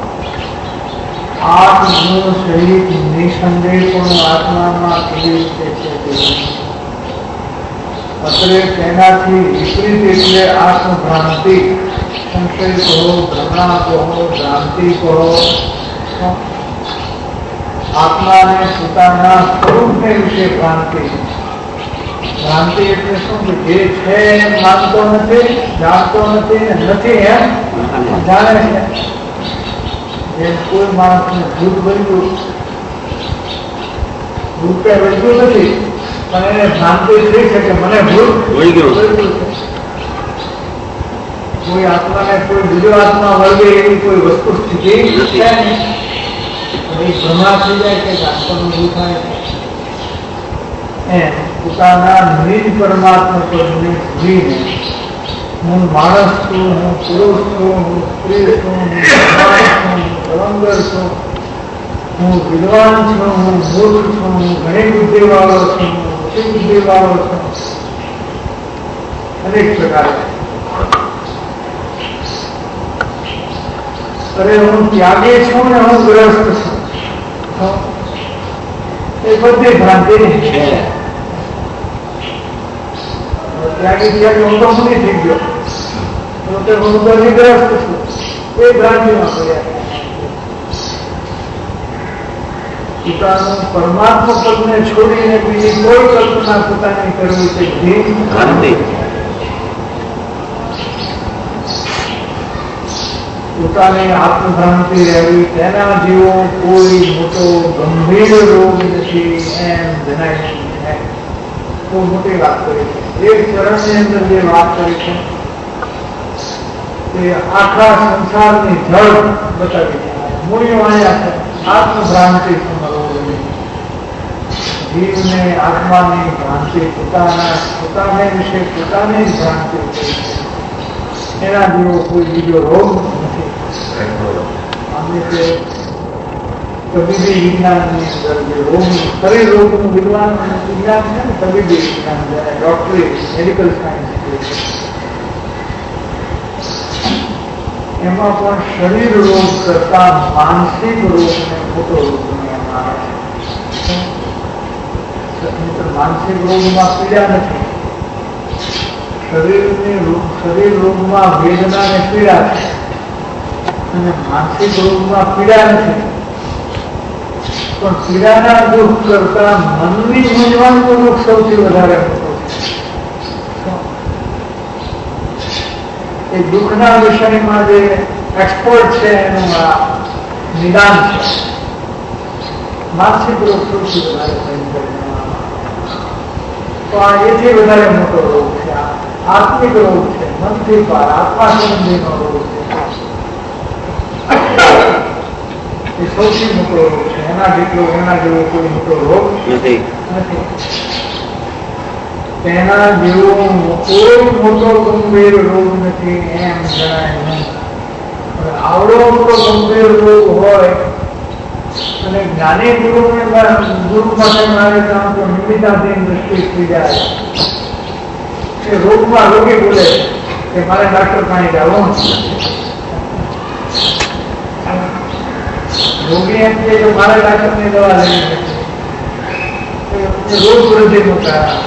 8 ગુણ સહિત નિસંદેશોનું આત્મામાં કેવી રીતે છે અત્રે તેનાથી વિપરીત એટલે આત્મભ્રાંતિ, સંશય કહો, ભ્રમણા કહો, ભ્રાંતિ કહો, આત્માને પોતાના સ્વરૂપને વિશે ભ્રાંતિ. ભ્રાંતિ એટલે શું કે જે છે એમ માનતો નથી, જાણતો નથી, નથી એમ જાણે છે. જેમ કોઈ માણસને ભૂત બન્યું, ભૂત કઈ બન્યું નથી, પણ એને ભ્રાંતિ થઈ છે કે મને ભૂત વળી ગયું છે. કોઈ આત્માને કોઈ બીજો આત્મા વળગે એવી કોઈ વસ્તુ સ્થિતિ છે નહીં. ભ્રમા થઈ જાય કે આત્માનું ભૂત થાય એમ પોતાના નિજ પરમાત્મા પદને ભૂલીને હું માણસ છું, હું પુરુષ છું, હું સ્ત્રી છું, હું સવંગર છું, હું વિદ્વાન છું, હું મૂર્ખ છું, હું ઘણી બુદ્ધિવાળો છું, હું ઓછી બુદ્ધિવાળો છું, અનેક પ્રકારે. અરે હું ત્યાગી છું ને હું ગ્રસ્ત છું, એ બધી ભ્રાંતિ છે. ત્યાગી ત્યાગી હું તો નથી થઈ ગયો, હું બધી ગ્રસ્ત છું, એ ભ્રાંતિમાં પડ્યા. પોતાનું પરમાત્મા પદને છોડીને બીજી કોઈ કલ્પના પોતાની કરવી છે ભ્રાંતિ. પોતાની આત્મભ્રાંતિ રહેવી તેના જેવો કોઈ મોટો ગંભીર રોગ નથી એમ જણાય. બહુ મોટી વાત કરી છે. એક ચરણની અંદર જે વાત કરી છે તે આખા સંસારની જળ બતાવી છે. મૂળિયો અહીંયા છે આત્મભ્રાંતિ જીવને આત્માની ભ્રાંતિ, પોતાને વિશે પોતાની જ ભ્રાંતિ એના જેવો કોઈ બીજો રોગ નથી. તબીબી વિજ્ઞાનની અંદર જે રોગ, શરીર રોગનું વિજ્ઞાન છે ને, તબીબી વિજ્ઞાન, ડોક્ટરી, મેડિકલ સાયન્સ, એમાં પણ શરીર રોગ કરતા માનસિક રોગને મોટો રોગ ગણવામાં આવે છે. માનસિક રોગમાં પીડા નથી, શરીર રોગમાં વેદના ને પીડા છે, અને માનસિક રોગમાં પીડા નથી. પણ પીડાના દુઃખ કરતા મનની મૂંઝવણનું દુઃખ સૌથી વધારે મોટું છે. એ દુઃખના વિષયમાં જે એક્સપર્ટ છે એનું આ નિદાન છે. માનસિક રોગ સૌથી વધારે ભયંકર. તો આ એથી વધારે મોટો રોગ છે. આત્મિક રોગ છે, મનથી પાર આત્મા સંબંધીનો રોગ છે. એ સૌથી મોટો રોગ છે. એના જેવો કોઈ મોટો રોગ નથી. તેના જેવો કોઈ મોટો ગંભીર રોગ નથી એમ જણાય નહીં. આવડો મોટો ગંભીર રોગ હોય અને જ્ઞાની ગુરુ પાસે મારે ત્યાં તો નિમિત્તાધીન દ્રષ્ટિ થઈ જાય. એ રોગમાં રોગી બોલે કે મારે ડાક્ટર પાસે જવું. રોગી એમ કે મારે ડાક્ટરની દવા લેવી, રોગ વૃદ્ધિનું કારણ.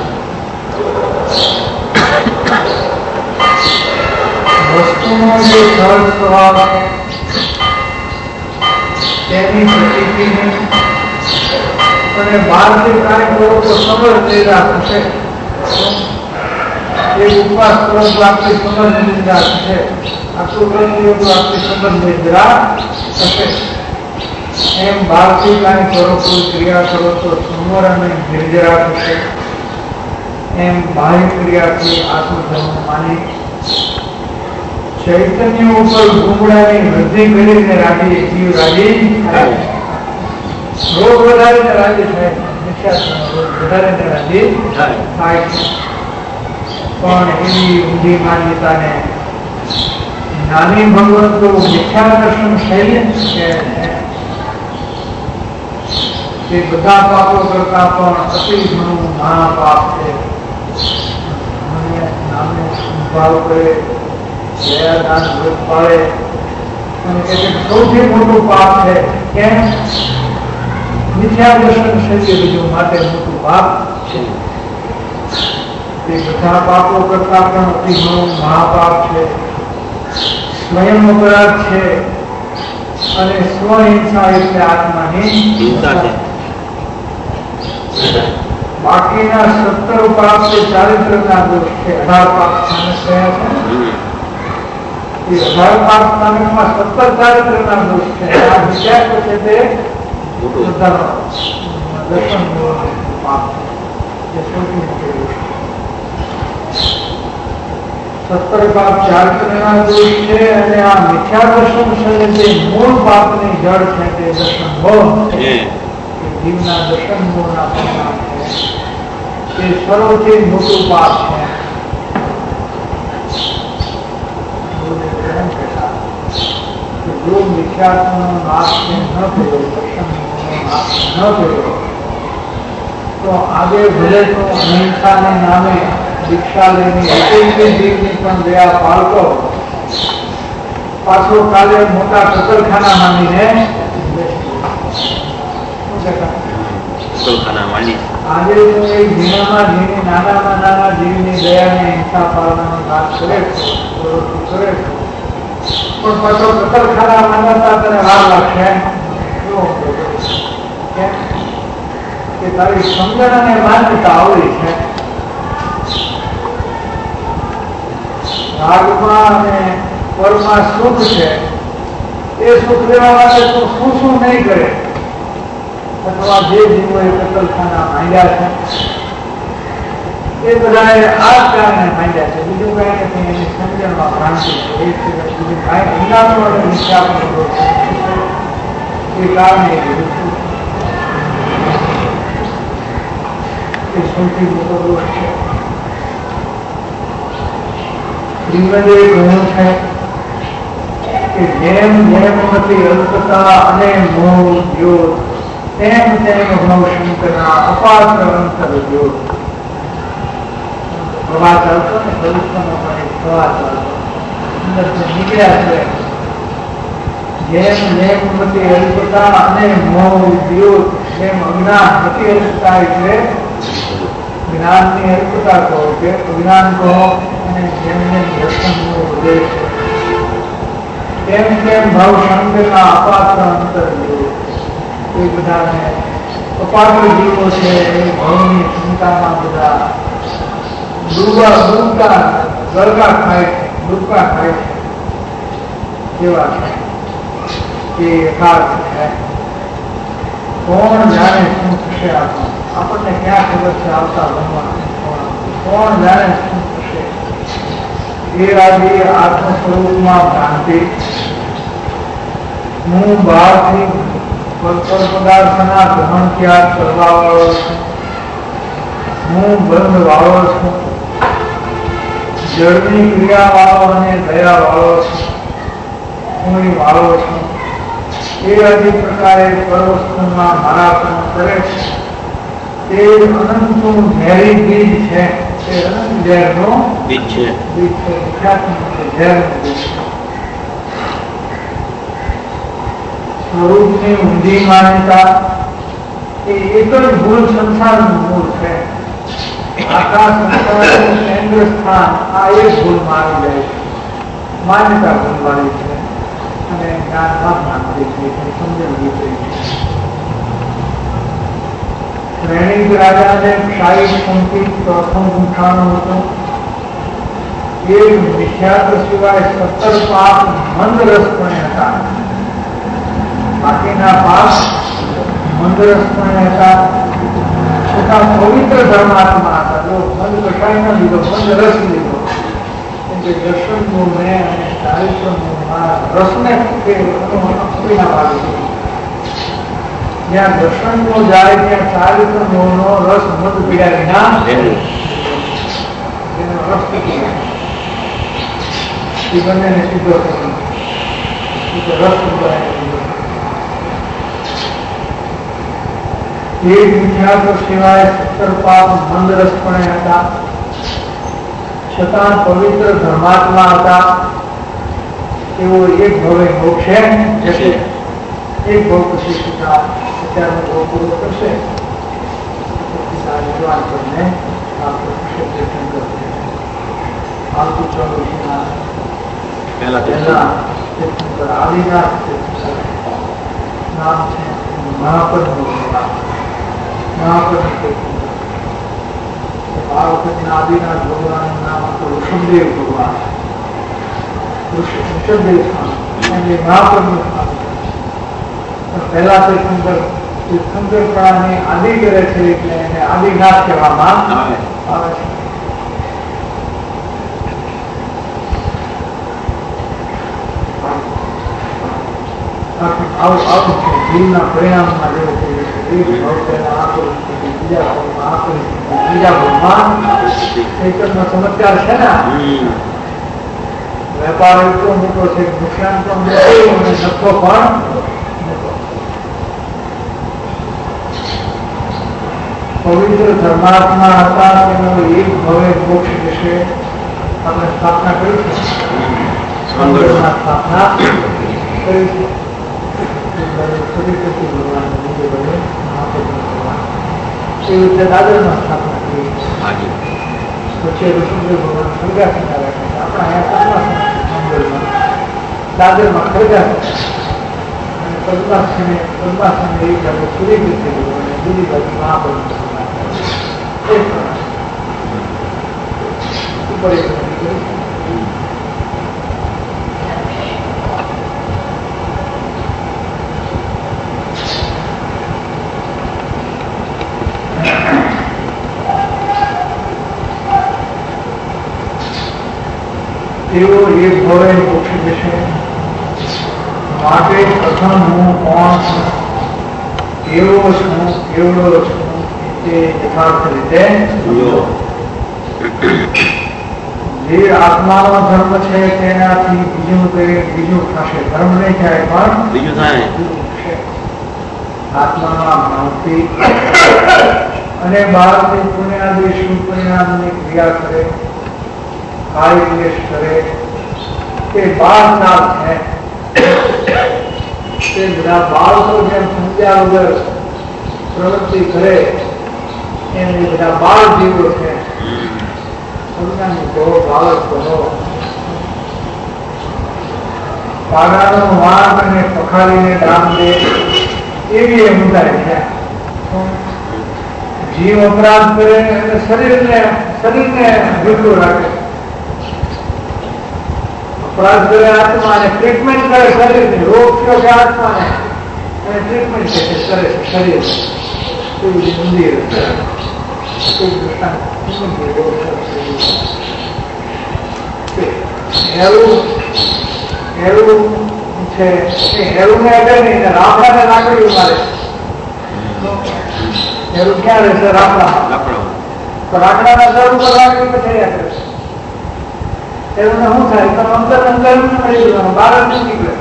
વસ્તુનો જે સહજ સ્વભાવ તેની પ્રતિક્રિ અને બહારથી કાર્ય કરો તો સમજ થઈ રાખશે. એ ઉપવાસ કરો તો આપણી સમજ નિદ્રા થશે, આખું ગ્રંથિઓ તો આપણી સમજ નિદ્રા થશે. એમ બહારથી કાંઈ કરો, કોઈ ક્રિયા કરો તો સંવર અને નિર્જરા થશે. એમ બાહ્ય ક્રિયાથી આત્મધર્મ માની ચૈતન્ય ઉપર ગુમડાની વૃદ્ધિ કરીને રાજી જીવ રાજી રોગ વધારીને રાજી થાય, વધારીને રાજી થાય. પણ એવી ઊંધી માન્યતાને નાની ભગવંતો મિથ્યાદર્શન શૈલી છે. તે બધા પાપો કરતા પણ અતિ ઘણું મહાપાપ છે. નામનો ભાવ કરે, દયાદાન વ્રત પાળે અને કેટલીક સૌથી મોટું પાપ છે. કેમ? મિથ્યાદર્શન શૈલી બીજું માટે મોટું પાપ છે. તે બધા પાપો કરતા પણ અતિ ઘણું મહાપાપ છે. સ્વયં અપરાધ છે અને સ્વહિંસા એટલે આત્માની હિંસા છે. બાકીના 17 પાપ તે ચારિત્રના દોષ છે. 18 પાપ સ્થાનક કયા છે? એ 18 પાપ સ્થાનકમાં 17 ચારિત્રના દોષ છે. આ વિચાર છે તે દર્શન પાપ છે. સૌથી મોટો દોષ. 17 પાપ ચારિત્રના દોષ છે અને આ મિથ્યાદર્શન છે જે મૂળ પાપની જડ છે તે દર્શન મોહ છે. જીવના દર્શન મોહના પરિણામ છે. તે સર્વથી મોટું પાપ છે. જો મિથ્યાત્મનો નાશ ન થયો, દર્શન મોહનો નાશ ન થયો તો આજે ભલે તો અહિંસાને નામે દીક્ષા લઈને જીવની પણ દયા પાળતો પાછો કાલે મોટા કતલખાના માનીને આજે તો એ ઝીણામાં ઝીણી નાનામાં નાના જીવની દયાને હિંસા પાળવાનો વાત કરે છે, કરે છે. પણ પાછો કતલખાના માનતા તને વાર લાગશે કે તારી સમજણ અને માન્યતા આવડી છે. ભાગમાં અને પરમાં સુખ છે. એ સુખ લેવા માટે તું શું શું નહીં કરે, અથવા જે જીવોએ કતલખાના માંડ્યા છે એ બધા આ જ કારણે માંડ્યા છે. બીજું કઈ નથી. એની સમજણમાં ભ્રાંતિ છે. એ સિવાય બીજું કાંઈ અંદાજો અને નિશ્ચાપનો એ કારણે એ સૌથી મોટો દોષ છે. શ્રીમદે કહ્યું છે કે જેમ જેમ હતી અલ્પતા અને મોહ જ્યોત તેમ તેમ ભવ શંકરના અપાત્ર અંતર જ્યોત. પ્રવાહ ચાલતો ને ભવિષ્યનો પણ એક પ્રવાહ ચાલતો અંદરથી નીકળ્યા છે. જેમ જેમ હતી અલ્પતા અને મોહ જ્યોત, જેમ અજ્ઞાન હતી અલ્પતા એટલે જ્ઞાનની અલ્પતા કહો કે અજ્ઞાન કહો, અને જેમ જેમ દર્શનનો વધે છે તેમ તેમ ભાવ શંકરના અપાત્ર અંતર જ્યોત. એ બધાને અપાત્ર જીવો છે એ ભાવની ચિંતામાં બધા ડૂબકા ગરકા ખાય છે, ડૂબકા ખાય છે. કેવા છે એ યથાર્થ છે. કોણ જાણે શું થશે આપણને ક્યાં ખબર છે આવતા ભણવાનું? કોણ જાણે શું થશે? એ આજે આત્મ સ્વરૂપમાં ભ્રાંતિ. હું બહારથી પદાર્થના ગ્રહણ ત્યાગ કરવા વાળો છું. હું બંધ વાળો છું. જળની ક્રિયા વાળો અને દયા વાળો છું. હું વાળો છું. એ આદિ પ્રકારે પરવસ્તુમાં મારા પણ કરે છે. તે અનંતનું ઝેરી બીજ છે. તે અનંત ઝેરનો બીજ છે. ઝેરનું બીજ છે. સ્વરૂપની ઊંધી માન્યતા એ એક જ ભૂલ સંસારનું મૂળ છે. આખા સંસારનું કેન્દ્ર સ્થાન આ એક ભૂલમાં આવી જાય છે. માન્યતા ભૂલવાળી છે અને જ્ઞાનમાં ભ્રાંતિ છે, સમજણ વિપરીત છે. શ્રેણીક રાજાને ક્ષાયિક પંક્તિ પ્રથમ ઉઠાણું હતું. એક મિથ્યાત્વ સિવાય 17 પાપ મંદ રસપણે હતા. બાકીના પાપ મંદ રસપણે હતા, છતાં પવિત્ર ધર્માત્મા હતા. જો મંદ બંધ કટાઈ ન લીધો, બંધ રસ લીધો. દર્શન મૂળ ને અને ચારિત્ર મૂળ રસને અપીના પાડી. જ્યાં દર્શન મૂળ જાય ત્યાં ચારિત્ર મૂળ નો રસ મધ પીડા વિના એનો રસ પીડી એ બંનેને સીધો થયો રસ એક વિદ્યાર્થીઓ સિવાય 17 પાપ મંદ રસપણે હતા, છતાં પવિત્ર ધર્માત્મા હતા. એવો એક ભવે મોક્ષે જશે. એક ભવ પછી સીધા 17મો ભવ પૂરો કરશે. વિદ્વાન કરીને આવતું 24 પહેલા આદિનાથ નામ છે મહાપદ ભગવાન. આ વખતના આદિનાથ ભગવાનનું નામ હતું ઋષભદેવ ભગવાન. ઋષભદેવ સ્વામી મહાપદનું સ્વામી. પહેલા તીર્થંકર પ્રાણને આદિ કરે છે એટલે એને આદિનાથ કહેવામાં આવે છે. આવું છે જીવના પરિણામમાં જેવું થયું છે. બીજા ભગવાન ચમત્કાર છે ને. વેપાર એટલો મોટો છે, નુકસાન પણ મોટું અને નફો પણ મોટો. પવિત્ર ધર્માત્મા હતા, તેનો એક ભવે મોક્ષ વિશે આપણે સ્થાપના કરી છે. સ્થાપના કરી છે. ભગવાન એ રીતે દાદરમાં સ્થાપના કરી. પછી ઋષભદેવ ભગવાન ખરગાસમાં રાખે. આપણા અહીંયા દાદરમાં ખરગાસ અને પદ્માસને એક બાજુ સૂર્ય કીર્તિ ભગવાન, બીજી બાજુ મહાપદ ઉપર એક એવો એક ભવે મોક્ષ જશે. માટે પ્રથમ હું કોણ છું, કેવો છું, કેવડો છું તે યથાર્થ રીતે જે આત્માનો ધર્મ છે તેનાથી બીજું થશે. ધર્મ નહીં થાય પણ બીજું થાય. આત્મામાં ભક્તિ અને બહારની પુણ્યાદી શુભ પરિણામની ક્રિયા કરે, કાય ક્લેશ કરે, તે 12 સાલ છે. તે બધા બાળકો જેમ સમજ્યા વગર પ્રવૃત્તિ કરે એમ એ બધા બાળ જીવો છે. બાળક બનો. પાડાનો વાંક અને પખાડીને દામ દે એવી એ મુદ્દાય છે. જીવ અપરાધ કરે અને શરીરને ભૂખું રાખે. અપરાધ કરે આત્મા અને ટ્રીટમેન્ટ કરે શરીરની. રોગ થયો છે આત્માને અને ટ્રીટમેન્ટ કરે શરીર. મંદિર હેરું ને અડે નહીં, રાફડાને લાકડી મારે. હેરું ક્યાં રહેશે? રાફડા. તો રાકડાના દર ઉપર લાકડી થયા કરે. હેરું શું થાય? તો અંદર મળી જવાનું, બહાર જ નહીં નીકળે.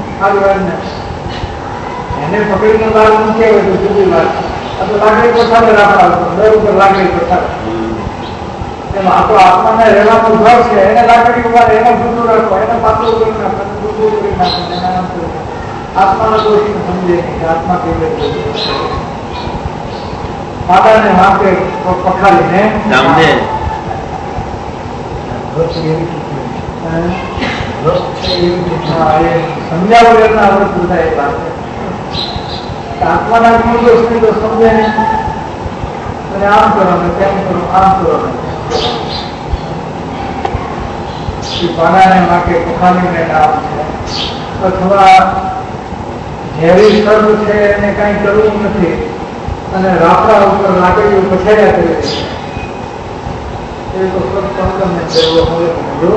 એને પકડીને બહાર મૂક્યા હોય તો જુદી વાત. તો લાકડી પથારે રાફડા દર ઉપર લાકડી પથારે. એમાં આપણો આત્માને રહેવાનું ઘર છે, એને લાકડી ઉભા, એને જુદું રાખો, એને પાતળું કરી નાખો, જુદું કરી નાખો. આત્માના દોષને સમજે નહીં કે આત્મા કેવી રીતે માતાને વાંકે પખાડીને સમજ્યા વગરના આપણે પૂરતા એ વાત આત્માના ગુણ દોષની તો સમજે નહીં. અને આમ કરવાનું, તેમ કરો, આમ કરવાનું. પાડાને વાંકે પખાડીને નામ છે. અથવા ઝેરી સર્પ છે એને કઈ કરવું નથી અને રાફડા ઉપર લાકડીઓ પછાડ્યા કરે છે. તો સત્સંગ ને દેવો હવે સમજો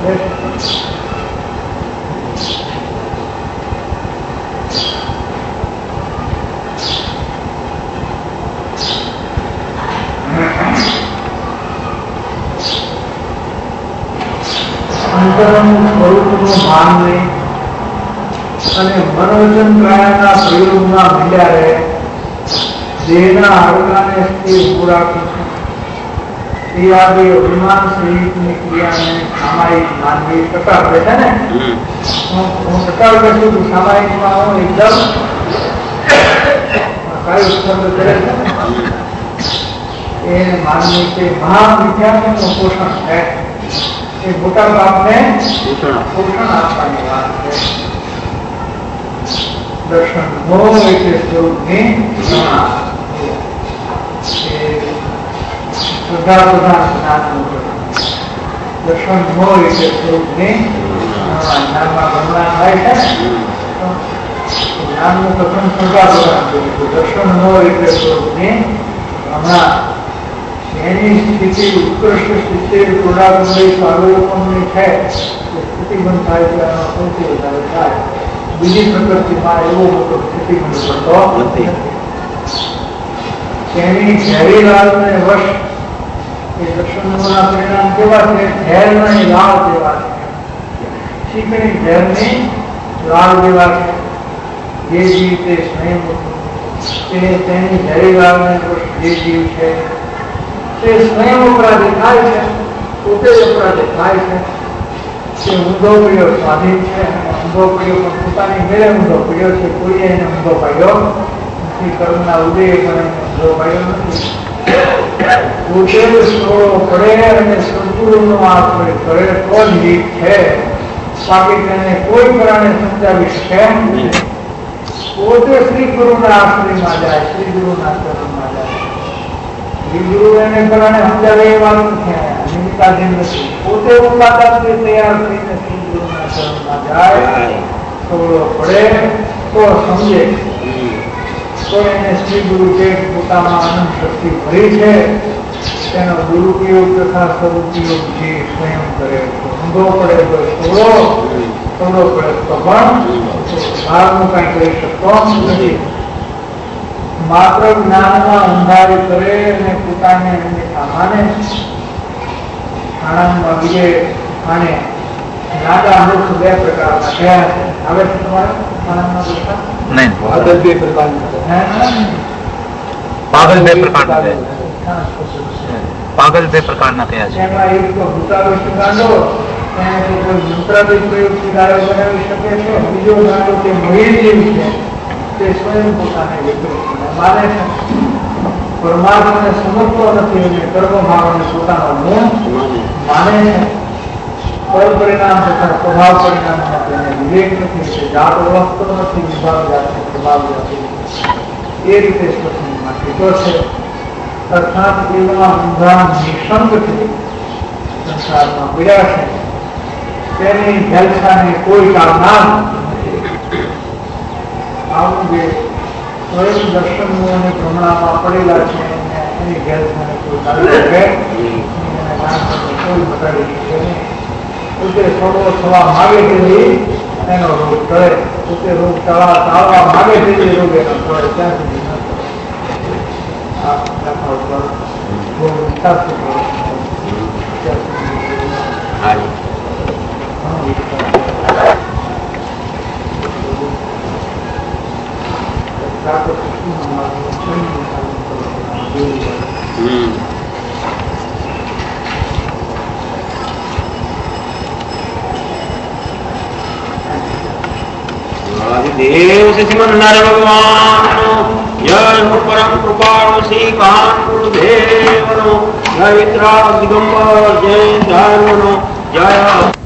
અંતરનું સ્વરૂપનું ભાન નહીં અને મનોવચન કાયાના પ્રયોગમાં મીડ્યા રહે દેહના હાડકાને સ્થિર પૂરાતું એ આવી અભિમાન સહિતની ક્રિયાને સામાયિક માનવી ટકાવે છે ને હું ટકાવે છું કે સામાયિકમાં હું એકદમ કયું શબ્દ કરે છે એ માનવી કે મહાવિદ્યાનું પોષણ છે એ મોટા બાપને પોષણ આપવાની વાત છે દર્શન મોહ એટલે સ્વરૂપની શ્રદ્ધા પ્રધાન જ્ઞાનનું દર્શન મોહ એટલે સ્વરૂપની જ્ઞાનમાં ભણવા થાય છે જ્ઞાનનું પ્રથમ શ્રદ્ધા પ્રધાન દર્શન મોહ એટલે સ્વરૂપની હમણાં એની સ્થિતિ ઉત્કૃષ્ટ સ્થિતિ પૂર્ણાગમની સ્વાવલોકનની છે સ્થિતિ બંધ થાય છે એનો સૌથી વધારે થાય બીજી પ્રકૃતિમાં એવો મોટો સ્થિતિ બંધ થતો નથી તેની ઝેરી લાલને વશ એ દર્શનોના પરિણામ કેવા છે ઝેરની લાલ જેવા છે શીખણી ઝેરની લાલ જેવા છે જે જીવ તે સ્વયં તેની ઝેરી લાલને વશ જે જીવ છે તે સ્વયં અપરાધી થાય છે પોતે અપરાધી થાય છે તે ઊંધો પડ્યો સ્વાધીન છે ઊંધો પડ્યો પણ પોતાની મેળે ઊંધો પડ્યો છે કોઈએ એને ઊંધો પાડ્યો નથી કર્મના ઉદય પણ એને ઊંધો પાડ્યો નથી પોતે સોળો પડે અને સદગુરુનો આશ્રય કરે તો જ રીત છે બાકી તેને કોઈ કારણે સમજાવી શકે પોતે શ્રી ગુરુના આશ્રયમાં જાય શ્રી ગુરુના ચરણમાં જાય ગુરુ એને કારણે સમજાવે એ વાત નથી નિમિત્તાધીન નથી પોતે ઉપાદાનથી તૈયાર થઈને શ્રી ગુરુના ચરણમાં જાય થોડો પડે તો સમજે તો એને શ્રી ગુરુ જે પોતામાં અનંત શક્તિ ભરી છે તેનો દુરુપયોગ તથા સદુપયોગ જે સ્વયં કરે ઊંધો પડે તો થોડો પડે તો પણ બહારનું કઈ કરી શકતો નથી માત્ર જ્ઞાનમાં ઊંધારી કરે અને પોતાને માને આનંદમાં બીજે અને નાગા અમૃત બે પ્રકારના કયા છે આવે છે તમારે આનંદમાં દુઃખ નહીં પાગલ બે પ્રકારના પાગલ બે પ્રકારના કયા છે એમાં એક તો ભૂતાવેશ ગાંડો એને તો કોઈ મંત્રાવેશ પ્રયોગથી ગાળો બનાવી શકે છે બીજો ગાંડો તે મહિર જેવી છે તે સ્વયં પોતાને વિકૃત માને છે પરમાત્માને સમજતો નથી અને કર્મ ભાવને પોતાનો ગુણ માને છે પર પરિણામ તથા સ્વભાવ પરિણામમાં તેને વિવેક નથી તે જાત ઓળખતો નથી વિભાગ જાતિ સ્વભાવ જાતિ એ રીતે સ્વસંગમાં કીધો છે અર્થાત એવા ઊંધા નિસંગથી સંસારમાં પીડ્યા છે તેની જલસાને કોઈ કારનાર આવું જે સ્વયં દર્શનનું અને ભ્રમણામાં પડેલા છે એની જલસાને કોઈ કારનાર કોઈ બતાવી શકે નહીં પોતે થોડો થવા માગે તેવી એનો રોગ ટળે પોતે રોગ ટાળવા માગે તેવી રોગ એનો ટળે ત્યાં સુધી ન देव से सिमन नर भगवान जय परम कृपाणु श्री कान गुरुदेव जय वितरा दिगंबर जय धर्म जय